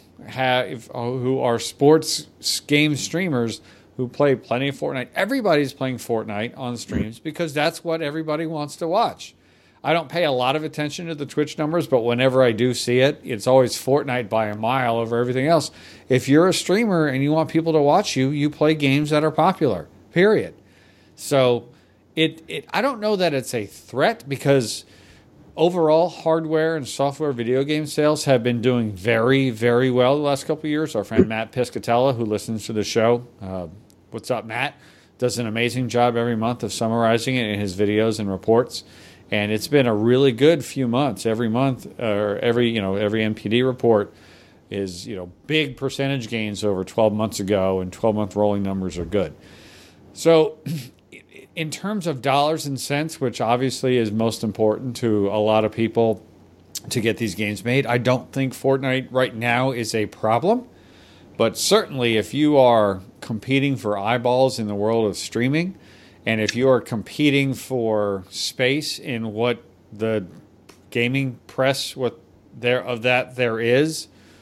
are sports game streamers who play plenty of Fortnite. Everybody's playing Fortnite on streams because that's what everybody wants to watch. I don't pay a lot of attention to the Twitch numbers, but whenever I do see it, it's always Fortnite by a mile over everything else. If you're a streamer and you want people to watch you, you play games that are popular, period. So I don't know that it's a threat because overall hardware and software video game sales have been doing very, very well the last couple of years. Our friend Matt Piscatella, who listens to the show, what's up, Matt? Does an amazing job every month of summarizing it in his videos and reports. And it's been a really good few months. Every month, or every NPD report is, big percentage gains over 12 months ago, and 12-month rolling numbers are good. So in terms of dollars and cents, which obviously is most important to a lot of people to get these games made, I don't think Fortnite right now is a problem. But certainly if you are competing for eyeballs in the world of streaming, and if you are competing for space in what the gaming press there is,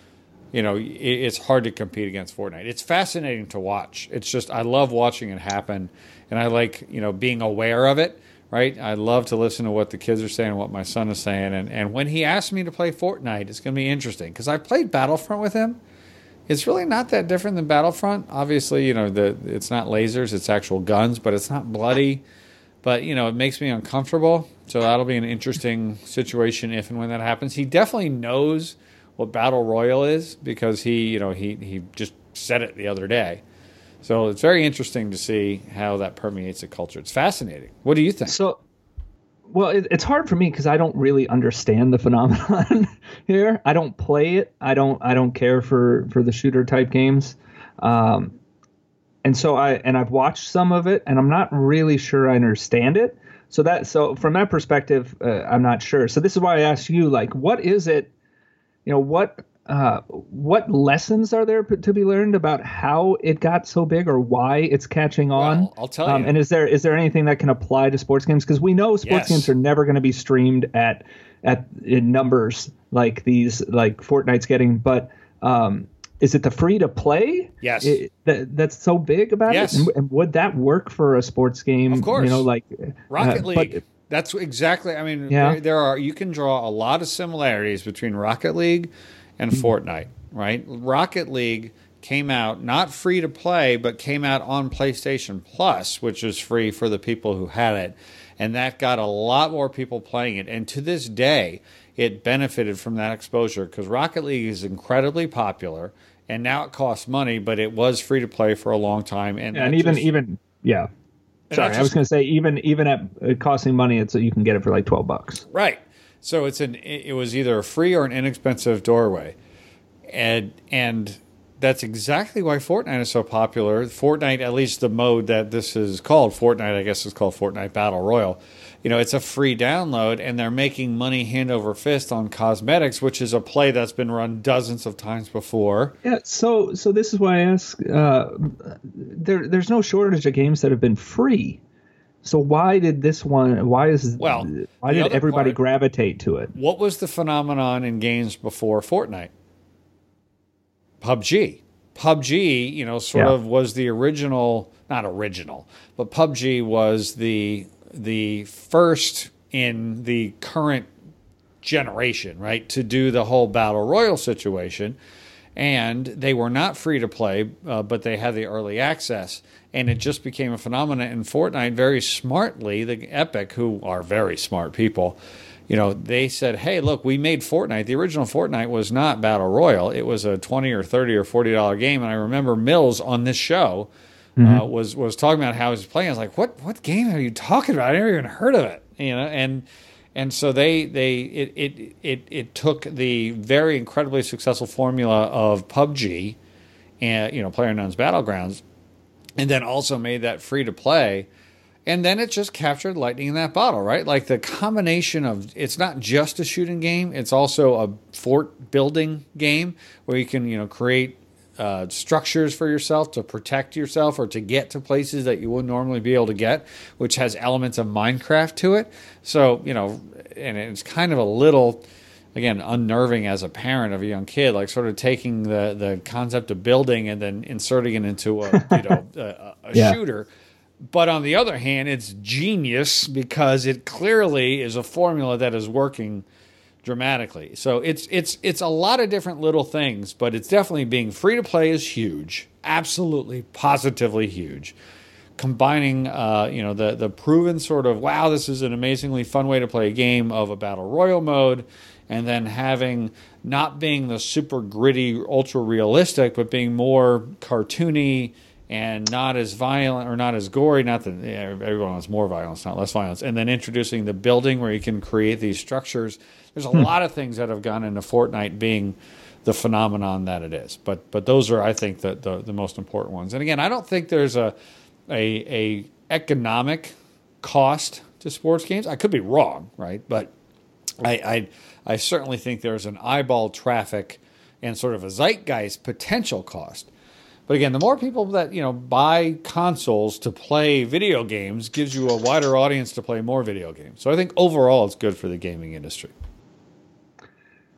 it's hard to compete against Fortnite. It's fascinating to watch. It's just, I love watching it happen, and I like, being aware of it, right? I love to listen to what the kids are saying and what my son is saying. And when he asked me to play Fortnite, it's going to be interesting because I played Battlefront with him. It's really not that different than Battlefront. Obviously, it's not lasers, it's actual guns, but it's not bloody. But, it makes me uncomfortable. So that'll be an interesting situation if and when that happens. He definitely knows what Battle Royale is because he just said it the other day. So it's very interesting to see how that permeates the culture. It's fascinating. What do you think? So, well, it's hard for me because I don't really understand the phenomenon here. I don't play it. I don't care for the shooter type games. And so I've watched some of it, and I'm not really sure I understand it. So from that perspective, I'm not sure. So this is why I asked you, like, what is it? What lessons are there to be learned about how it got so big or why it's catching on? Well, I'll tell you. And is there anything that can apply to sports games? Because we know sports games are never going to be streamed in numbers like these, like Fortnite's getting, but. Is it the free to play? Yes. That's so big about it? And would that work for a sports game? Of course. Like Rocket League. That's exactly. I mean, you can draw a lot of similarities between Rocket League and Fortnite, right? Rocket League came out not free to play, but came out on PlayStation Plus, which was free for the people who had it. And that got a lot more people playing it. And to this day, it benefited from that exposure because Rocket League is incredibly popular, and now it costs money, but it was free to play for a long time. And even Sorry, I was going to say even at costing money, you can get it for like $12. Right. So it was either a free or an inexpensive doorway, and that's exactly why Fortnite is so popular. Fortnite, at least the mode that this is called, Fortnite, I guess it's called Fortnite Battle Royale. It's a free download, and they're making money hand over fist on cosmetics, which is a play that's been run dozens of times before. Yeah, so this is why I ask. There's no shortage of games that have been free. So why did this one? Why did everybody gravitate to it? What was the phenomenon in games before Fortnite? PUBG. PUBG, sort of was the original, not original, but PUBG was the first in the current generation, right, to do the whole battle royale situation. And they were not free to play, but they had the early access. And it just became a phenomenon. And Fortnite, very smartly, the Epic, who are very smart people, they said, hey, look, we made Fortnite. The original Fortnite was not Battle Royale. It was a $20 or $30 or $40 game. And I remember Mills on this show was talking about how he was playing. I was like, what game are you talking about? I never even heard of it. And so it took the very incredibly successful formula of PUBG and PlayerUnknown's Battlegrounds, and then also made that free to play. And then it just captured lightning in that bottle, right? Like the combination of, it's not just a shooting game, it's also a fort building game where you can, create structures for yourself to protect yourself or to get to places that you wouldn't normally be able to get, which has elements of Minecraft to it. So, and it's kind of a little, again, unnerving as a parent of a young kid, like sort of taking the concept of building and then inserting it into a shooter. But on the other hand, it's genius because it clearly is a formula that is working dramatically. So it's a lot of different little things, but it's definitely being free to play is huge, absolutely, positively huge. Combining, the proven sort of wow, this is an amazingly fun way to play a game of a battle royal mode, and then having not being the super gritty, ultra realistic, but being more cartoony and not as violent or not as gory. Not that everyone wants more violence, not less violence. And then introducing the building where you can create these structures. There's a lot of things that have gone into Fortnite being the phenomenon that it is. But those are, I think, the most important ones. And again, I don't think there's a economic cost to sports games. I could be wrong, right? But I certainly think there's an eyeball traffic and sort of a zeitgeist potential cost. But again, the more people that buy consoles to play video games gives you a wider audience to play more video games. So I think overall it's good for the gaming industry.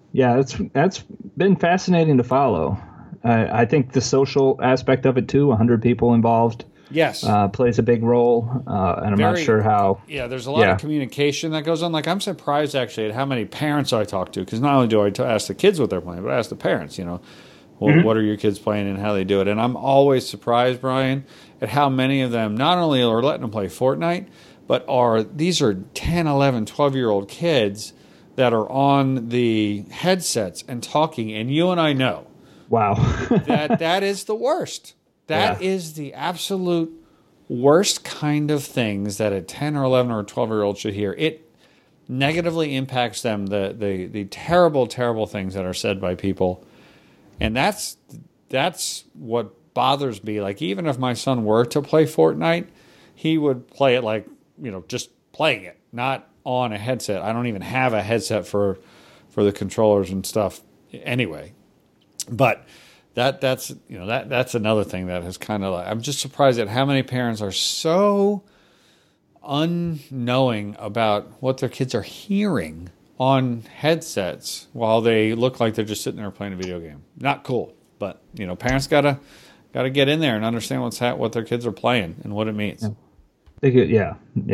Yeah, that's been fascinating to follow. I think the social aspect of it too, 100 people involved, Yes. plays a big role, and I'm not sure how. Yeah, there's a lot of communication that goes on. Like, I'm surprised actually at how many parents I talk to, because not only do I ask the kids what they're playing, but I ask the parents, what are your kids playing and how they do it. And I'm always surprised, Brian, at how many of them not only are letting them play Fortnite, but these are 10, 11, 12-year-old kids that are on the headsets and talking, and you and I know. Wow. that is the worst. That is the absolute worst kind of things that a 10 or 11 or 12-year-old should hear. It negatively impacts them, the terrible, terrible things that are said by people. And that's what bothers me. Like, even if my son were to play Fortnite, he would play it like, just playing it, not on a headset. I don't even have a headset for the controllers and stuff anyway. But that's another thing that has kind of, I'm just surprised at how many parents are so unknowing about what their kids are hearing on headsets while they look like they're just sitting there playing a video game. Not cool. But parents gotta get in there and understand what their kids are playing and what it means. Yeah.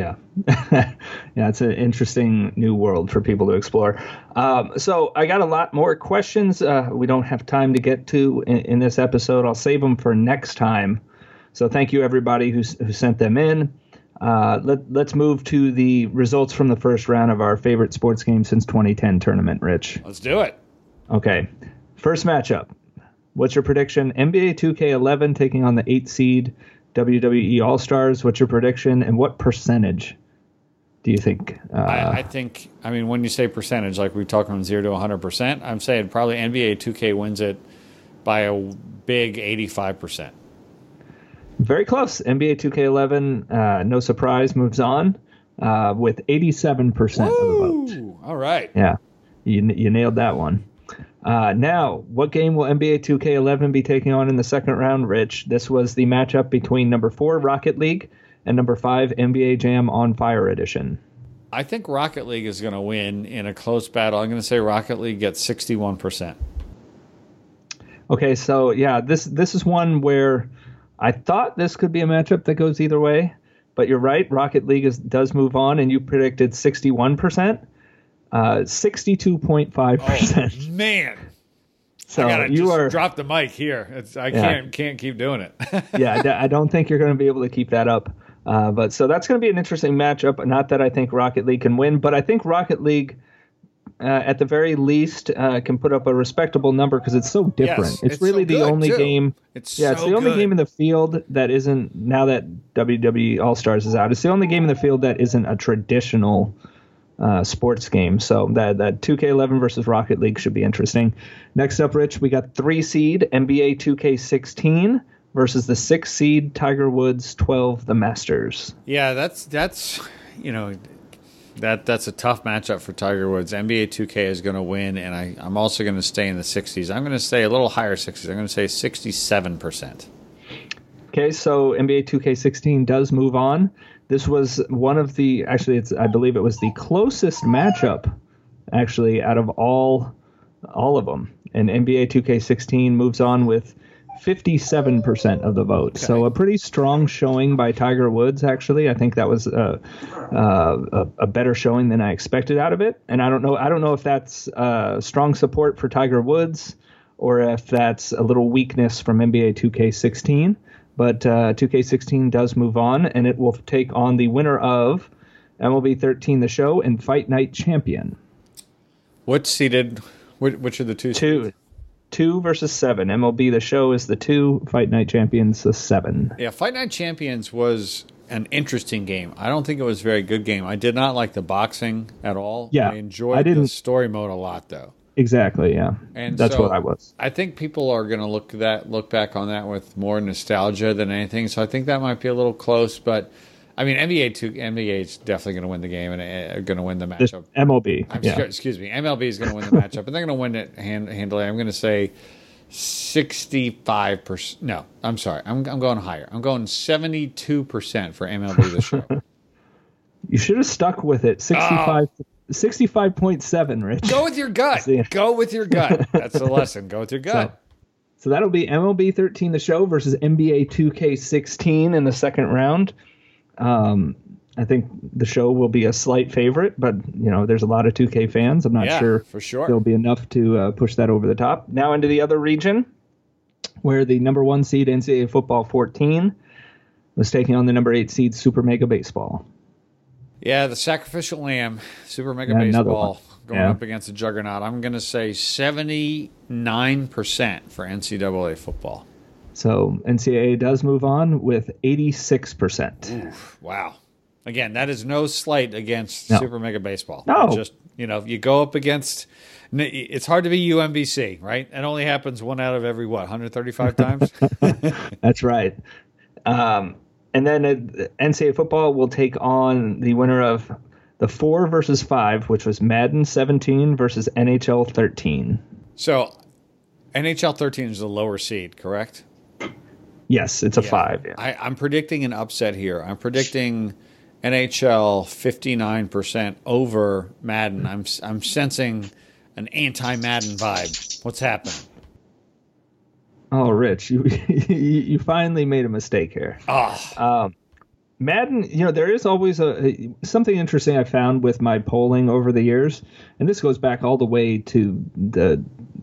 It's an interesting new world for people to explore. So I got a lot more questions. We don't have time to get to in this episode. I'll save them for next time. So thank you everybody who sent them in. Let's move to the results from the first round of our favorite sports game since 2010 tournament, Rich. Let's do it. Okay. First matchup. What's your prediction? NBA 2K11 taking on the 8 seed WWE All-Stars. What's your prediction, and what percentage do you think? I think, when you say percentage, like we talk from 0 to 100%, I'm saying probably NBA 2K wins it by a big 85%. Very close. NBA 2K11, no surprise, moves on with 87% of the vote. All right. Yeah, you nailed that one. Now, what game will NBA 2K11 be taking on in the second round, Rich? This was the matchup between number 4 Rocket League and number 5 NBA Jam On Fire Edition. I think Rocket League is going to win in a close battle. I'm going to say Rocket League gets 61%. Okay, so yeah, this is one where I thought this could be a matchup that goes either way, but you're right. Rocket League does move on, and you predicted 61%. 62.5%. Oh, man. So I gotta you just drop the mic here. Can't keep doing it. Yeah, I don't think you're going to be able to keep that up. But so that's going to be an interesting matchup. Not that I think Rocket League can win, but I think Rocket League, at the very least, can put up a respectable number because it's so different. Yes, it's really the only game. It's the only game in the field that isn't, now that WWE All Stars is out, it's the only game in the field that isn't a traditional sports game. So that 2K11 versus Rocket League should be interesting. Next up, Rich, we got 3 seed NBA 2K16 versus the 6 seed Tiger Woods 12 the Masters. Yeah, that's that's a tough matchup for Tiger Woods. NBA 2K is going to win, and I'm also going to stay in the 60s. I'm going to stay a little higher 60s. I'm going to say 67%. Okay, so NBA 2K16 does move on. This was one of the, I believe it was the closest matchup, actually, out of all of them. And NBA 2K16 moves on with 57% of the vote. Okay. So a pretty strong showing by Tiger Woods, actually. I think that was a better showing than I expected out of it. And I don't know if that's strong support for Tiger Woods or if that's a little weakness from NBA 2K16. But 2K16 does move on, and it will take on the winner of MLB 13 The Show and Fight Night Champion. Which seeded? Which are the two? 2 versus 7. MLB The Show is the 2. Fight Night Champions the 7. Yeah, Fight Night Champions was an interesting game. I don't think it was a very good game. I did not like the boxing at all. Yeah, I enjoyed the story mode a lot, though. Exactly, yeah. And that's what I was. I think people are going to look back on that with more nostalgia than anything. So I think that might be a little close, but NBA is definitely going to win the game and going to win the matchup. MLB, excuse me, MLB is going to win the matchup, and they're going to win it handily. I'm going to say 65%. No, I'm sorry, I'm going higher. I'm going 72% for MLB The Show. You should have stuck with it. 65. 65.7, Rich. Go with your gut. Go with your gut. That's the lesson. Go with your gut. So that'll be MLB 13 The Show versus NBA 2K16 in the second round. I think The Show will be a slight favorite, but there's a lot of 2K fans. I'm not sure for sure there'll be enough to push that over the top. Now into the other region, where the number 1 seed NCAA Football 14 was taking on the number 8 seed Super Mega Baseball. Yeah, the sacrificial lamb, Super Mega Baseball, going up against a juggernaut. I'm going to say 79% for NCAA football. So NCAA does move on with 86%. Oof, wow. Again, that is no slight against Super Mega Baseball. No. Just, you go up against, it's hard to be UMBC, right? It only happens 1 out of every, 135 times? That's right. And then NCAA football will take on the winner of the 4 versus 5, which was Madden 17 versus NHL 13. So NHL 13 is the lower seed, correct? Yes, it's a 5. Yeah. I'm predicting an upset here. I'm predicting NHL 59% over Madden. I'm sensing an anti-Madden vibe. What's happening? Oh, Rich, you finally made a mistake here. Madden, there is always something interesting I found with my polling over the years, and this goes back all the way to the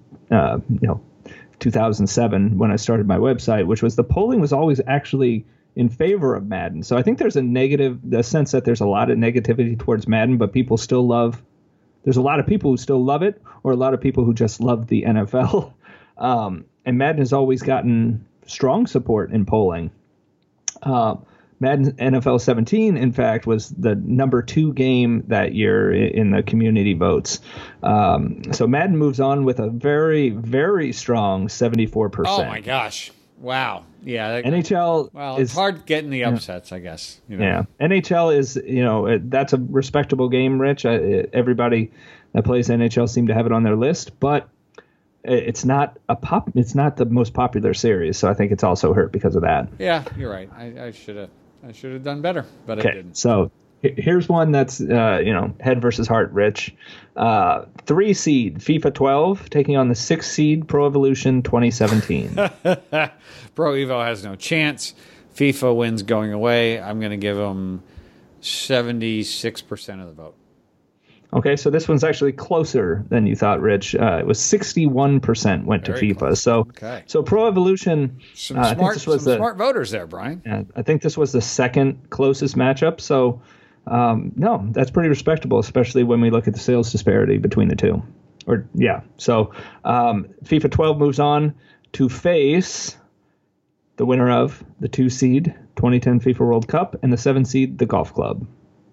2007 when I started my website, which was the polling was always actually in favor of Madden. So I think there's the sense that there's a lot of negativity towards Madden, but there's a lot of people who still love it, or a lot of people who just love the NFL. And Madden has always gotten strong support in polling. Madden NFL 17, in fact, was the number 2 game that year in the community votes. So Madden moves on with a very, very strong 74%. Oh, my gosh. Wow. Yeah. NHL. Well, it's hard getting the upsets, I guess. Yeah. NHL is, that's a respectable game, Rich. Everybody that plays NHL seem to have it on their list, but it's not the most popular series, so I think it's also hurt because of that. Yeah, you're right. I should have done better, but I didn't. So here's one that's head versus heart, Rich. 3 seed FIFA 12 taking on the 6 seed Pro Evolution 2017. Pro Evo has no chance. FIFA wins going away. I'm going to give them 76% of the vote. Okay, so this one's actually closer than you thought, Rich. It was 61% went to FIFA. Close. So Pro Evolution. Some smart voters there, Brian. Yeah, I think this was the second closest matchup. So no, that's pretty respectable, especially when we look at the sales disparity between the two. So FIFA 12 moves on to face the winner of the 2 seed 2010 FIFA World Cup and the 7 seed the Golf Club.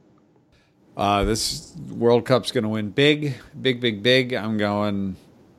This World Cup's going to win big. I'm going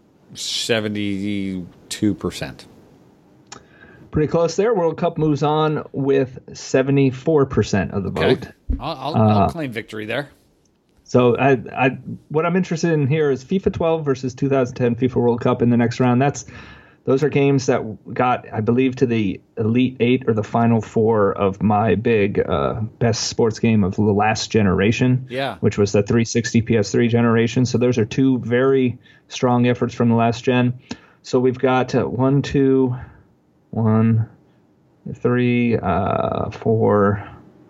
72%. Pretty close there. World Cup moves on with 74% of the vote. I'll claim victory there. So what I'm interested in here is FIFA 12 versus 2010 FIFA World Cup in the next round. Those are games that got, I believe, to the Elite 8 or the Final 4 of my big best sports game of the last generation, which was the 360 PS3 generation. So those are 2 very strong efforts from the last gen. So we've got 1, 2, 1, 3, 4,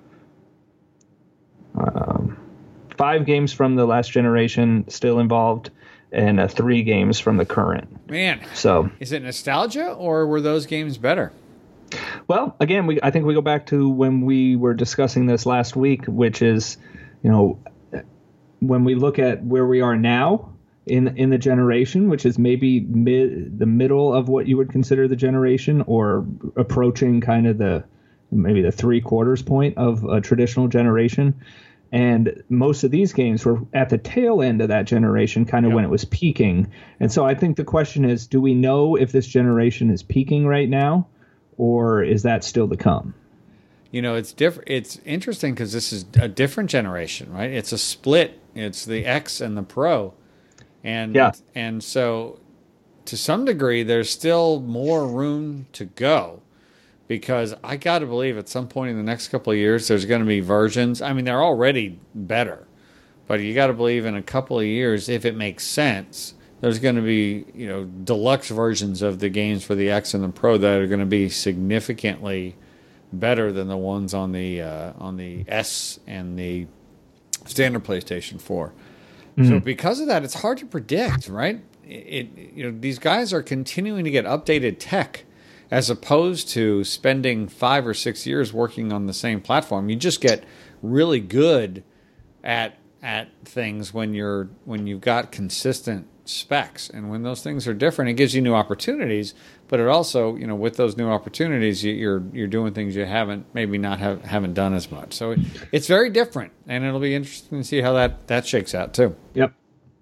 5 games from the last generation still involved, and 3 games from the current. Man, so is it nostalgia, or were those games better? Well, again, I think we go back to when we were discussing this last week, which is, when we look at where we are now in the generation, which is maybe the middle of what you would consider the generation, or approaching kind of maybe the 3/4 point of a traditional generation. And most of these games were at the tail end of that generation, kind of when it was peaking. And so I think the question is, do we know if this generation is peaking right now, or is that still to come? It's different. It's interesting because this is a different generation, right? It's a split. It's the X and the Pro. And so to some degree, there's still more room to go. Because I got to believe at some point in the next couple of years, there's going to be versions. I mean, they're already better, But you got to believe in a couple of years, if it makes sense, there's going to be, deluxe versions of the games for the X and the Pro that are going to be significantly better than the ones on the S and the standard PlayStation 4. So because of that, it's hard to predict, right? These guys are continuing to get updated tech, as opposed to spending 5 or 6 years working on the same platform. You just get really good at things when you've got consistent specs, and when those things are different, it gives you new opportunities. But it also, with those new opportunities, you're doing things you haven't done as much. So it's very different, and it'll be interesting to see how that shakes out too. Yep.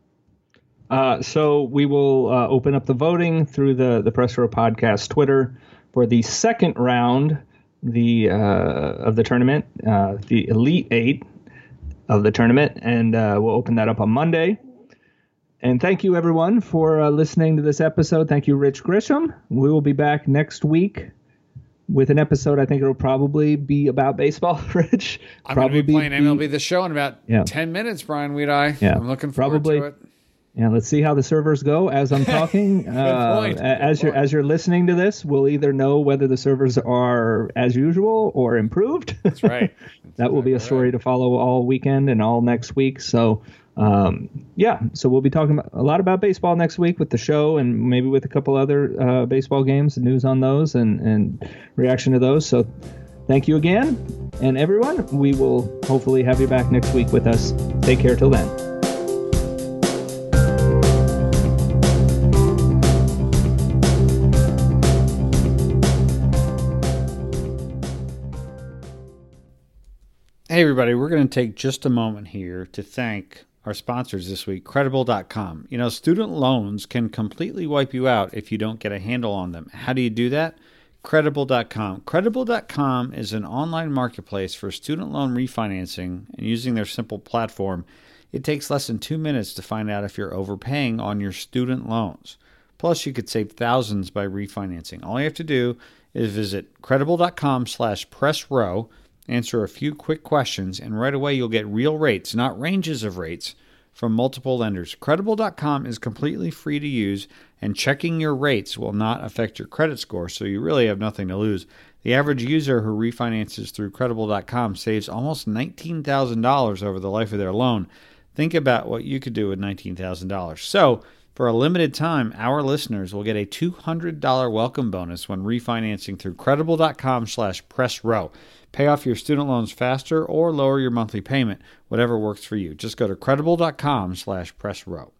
So we will open up the voting through the Press Row Podcast Twitter for the second round of the tournament, the Elite Eight of the tournament, and we'll open that up on Monday. And thank you, everyone, for listening to this episode. Thank you, Rich Grisham. We will be back next week with an episode. I think it'll probably be about baseball, Rich. I'm going to be playing MLB The Show in about 10 minutes, Brian Weedeye. Yeah. I'm looking forward to it. Yeah, let's see how the servers go as I'm talking. As you're listening to this, we'll either know whether the servers are as usual or improved. That's right. That will be a story to follow all weekend and all next week. So, so we'll be talking a lot about baseball next week with the show, and maybe with a couple other baseball games and news on those and reaction to those. So thank you again. And everyone, we will hopefully have you back next week with us. Take care till then. Hey, everybody, we're going to take just a moment here to thank our sponsors this week, Credible.com. Student loans can completely wipe you out if you don't get a handle on them. How do you do that? Credible.com. Credible.com is an online marketplace for student loan refinancing, and using their simple platform, it takes less than 2 minutes to find out if you're overpaying on your student loans. Plus, you could save thousands by refinancing. All you have to do is visit Credible.com/pressrow, answer a few quick questions, and right away you'll get real rates, not ranges of rates, from multiple lenders. Credible.com is completely free to use, and checking your rates will not affect your credit score, so you really have nothing to lose. The average user who refinances through Credible.com saves almost $19,000 over the life of their loan. Think about what you could do with $19,000. So, for a limited time, our listeners will get a $200 welcome bonus when refinancing through Credible.com/pressrow. Pay off your student loans faster or lower your monthly payment, whatever works for you. Just go to Credible.com/pressrow.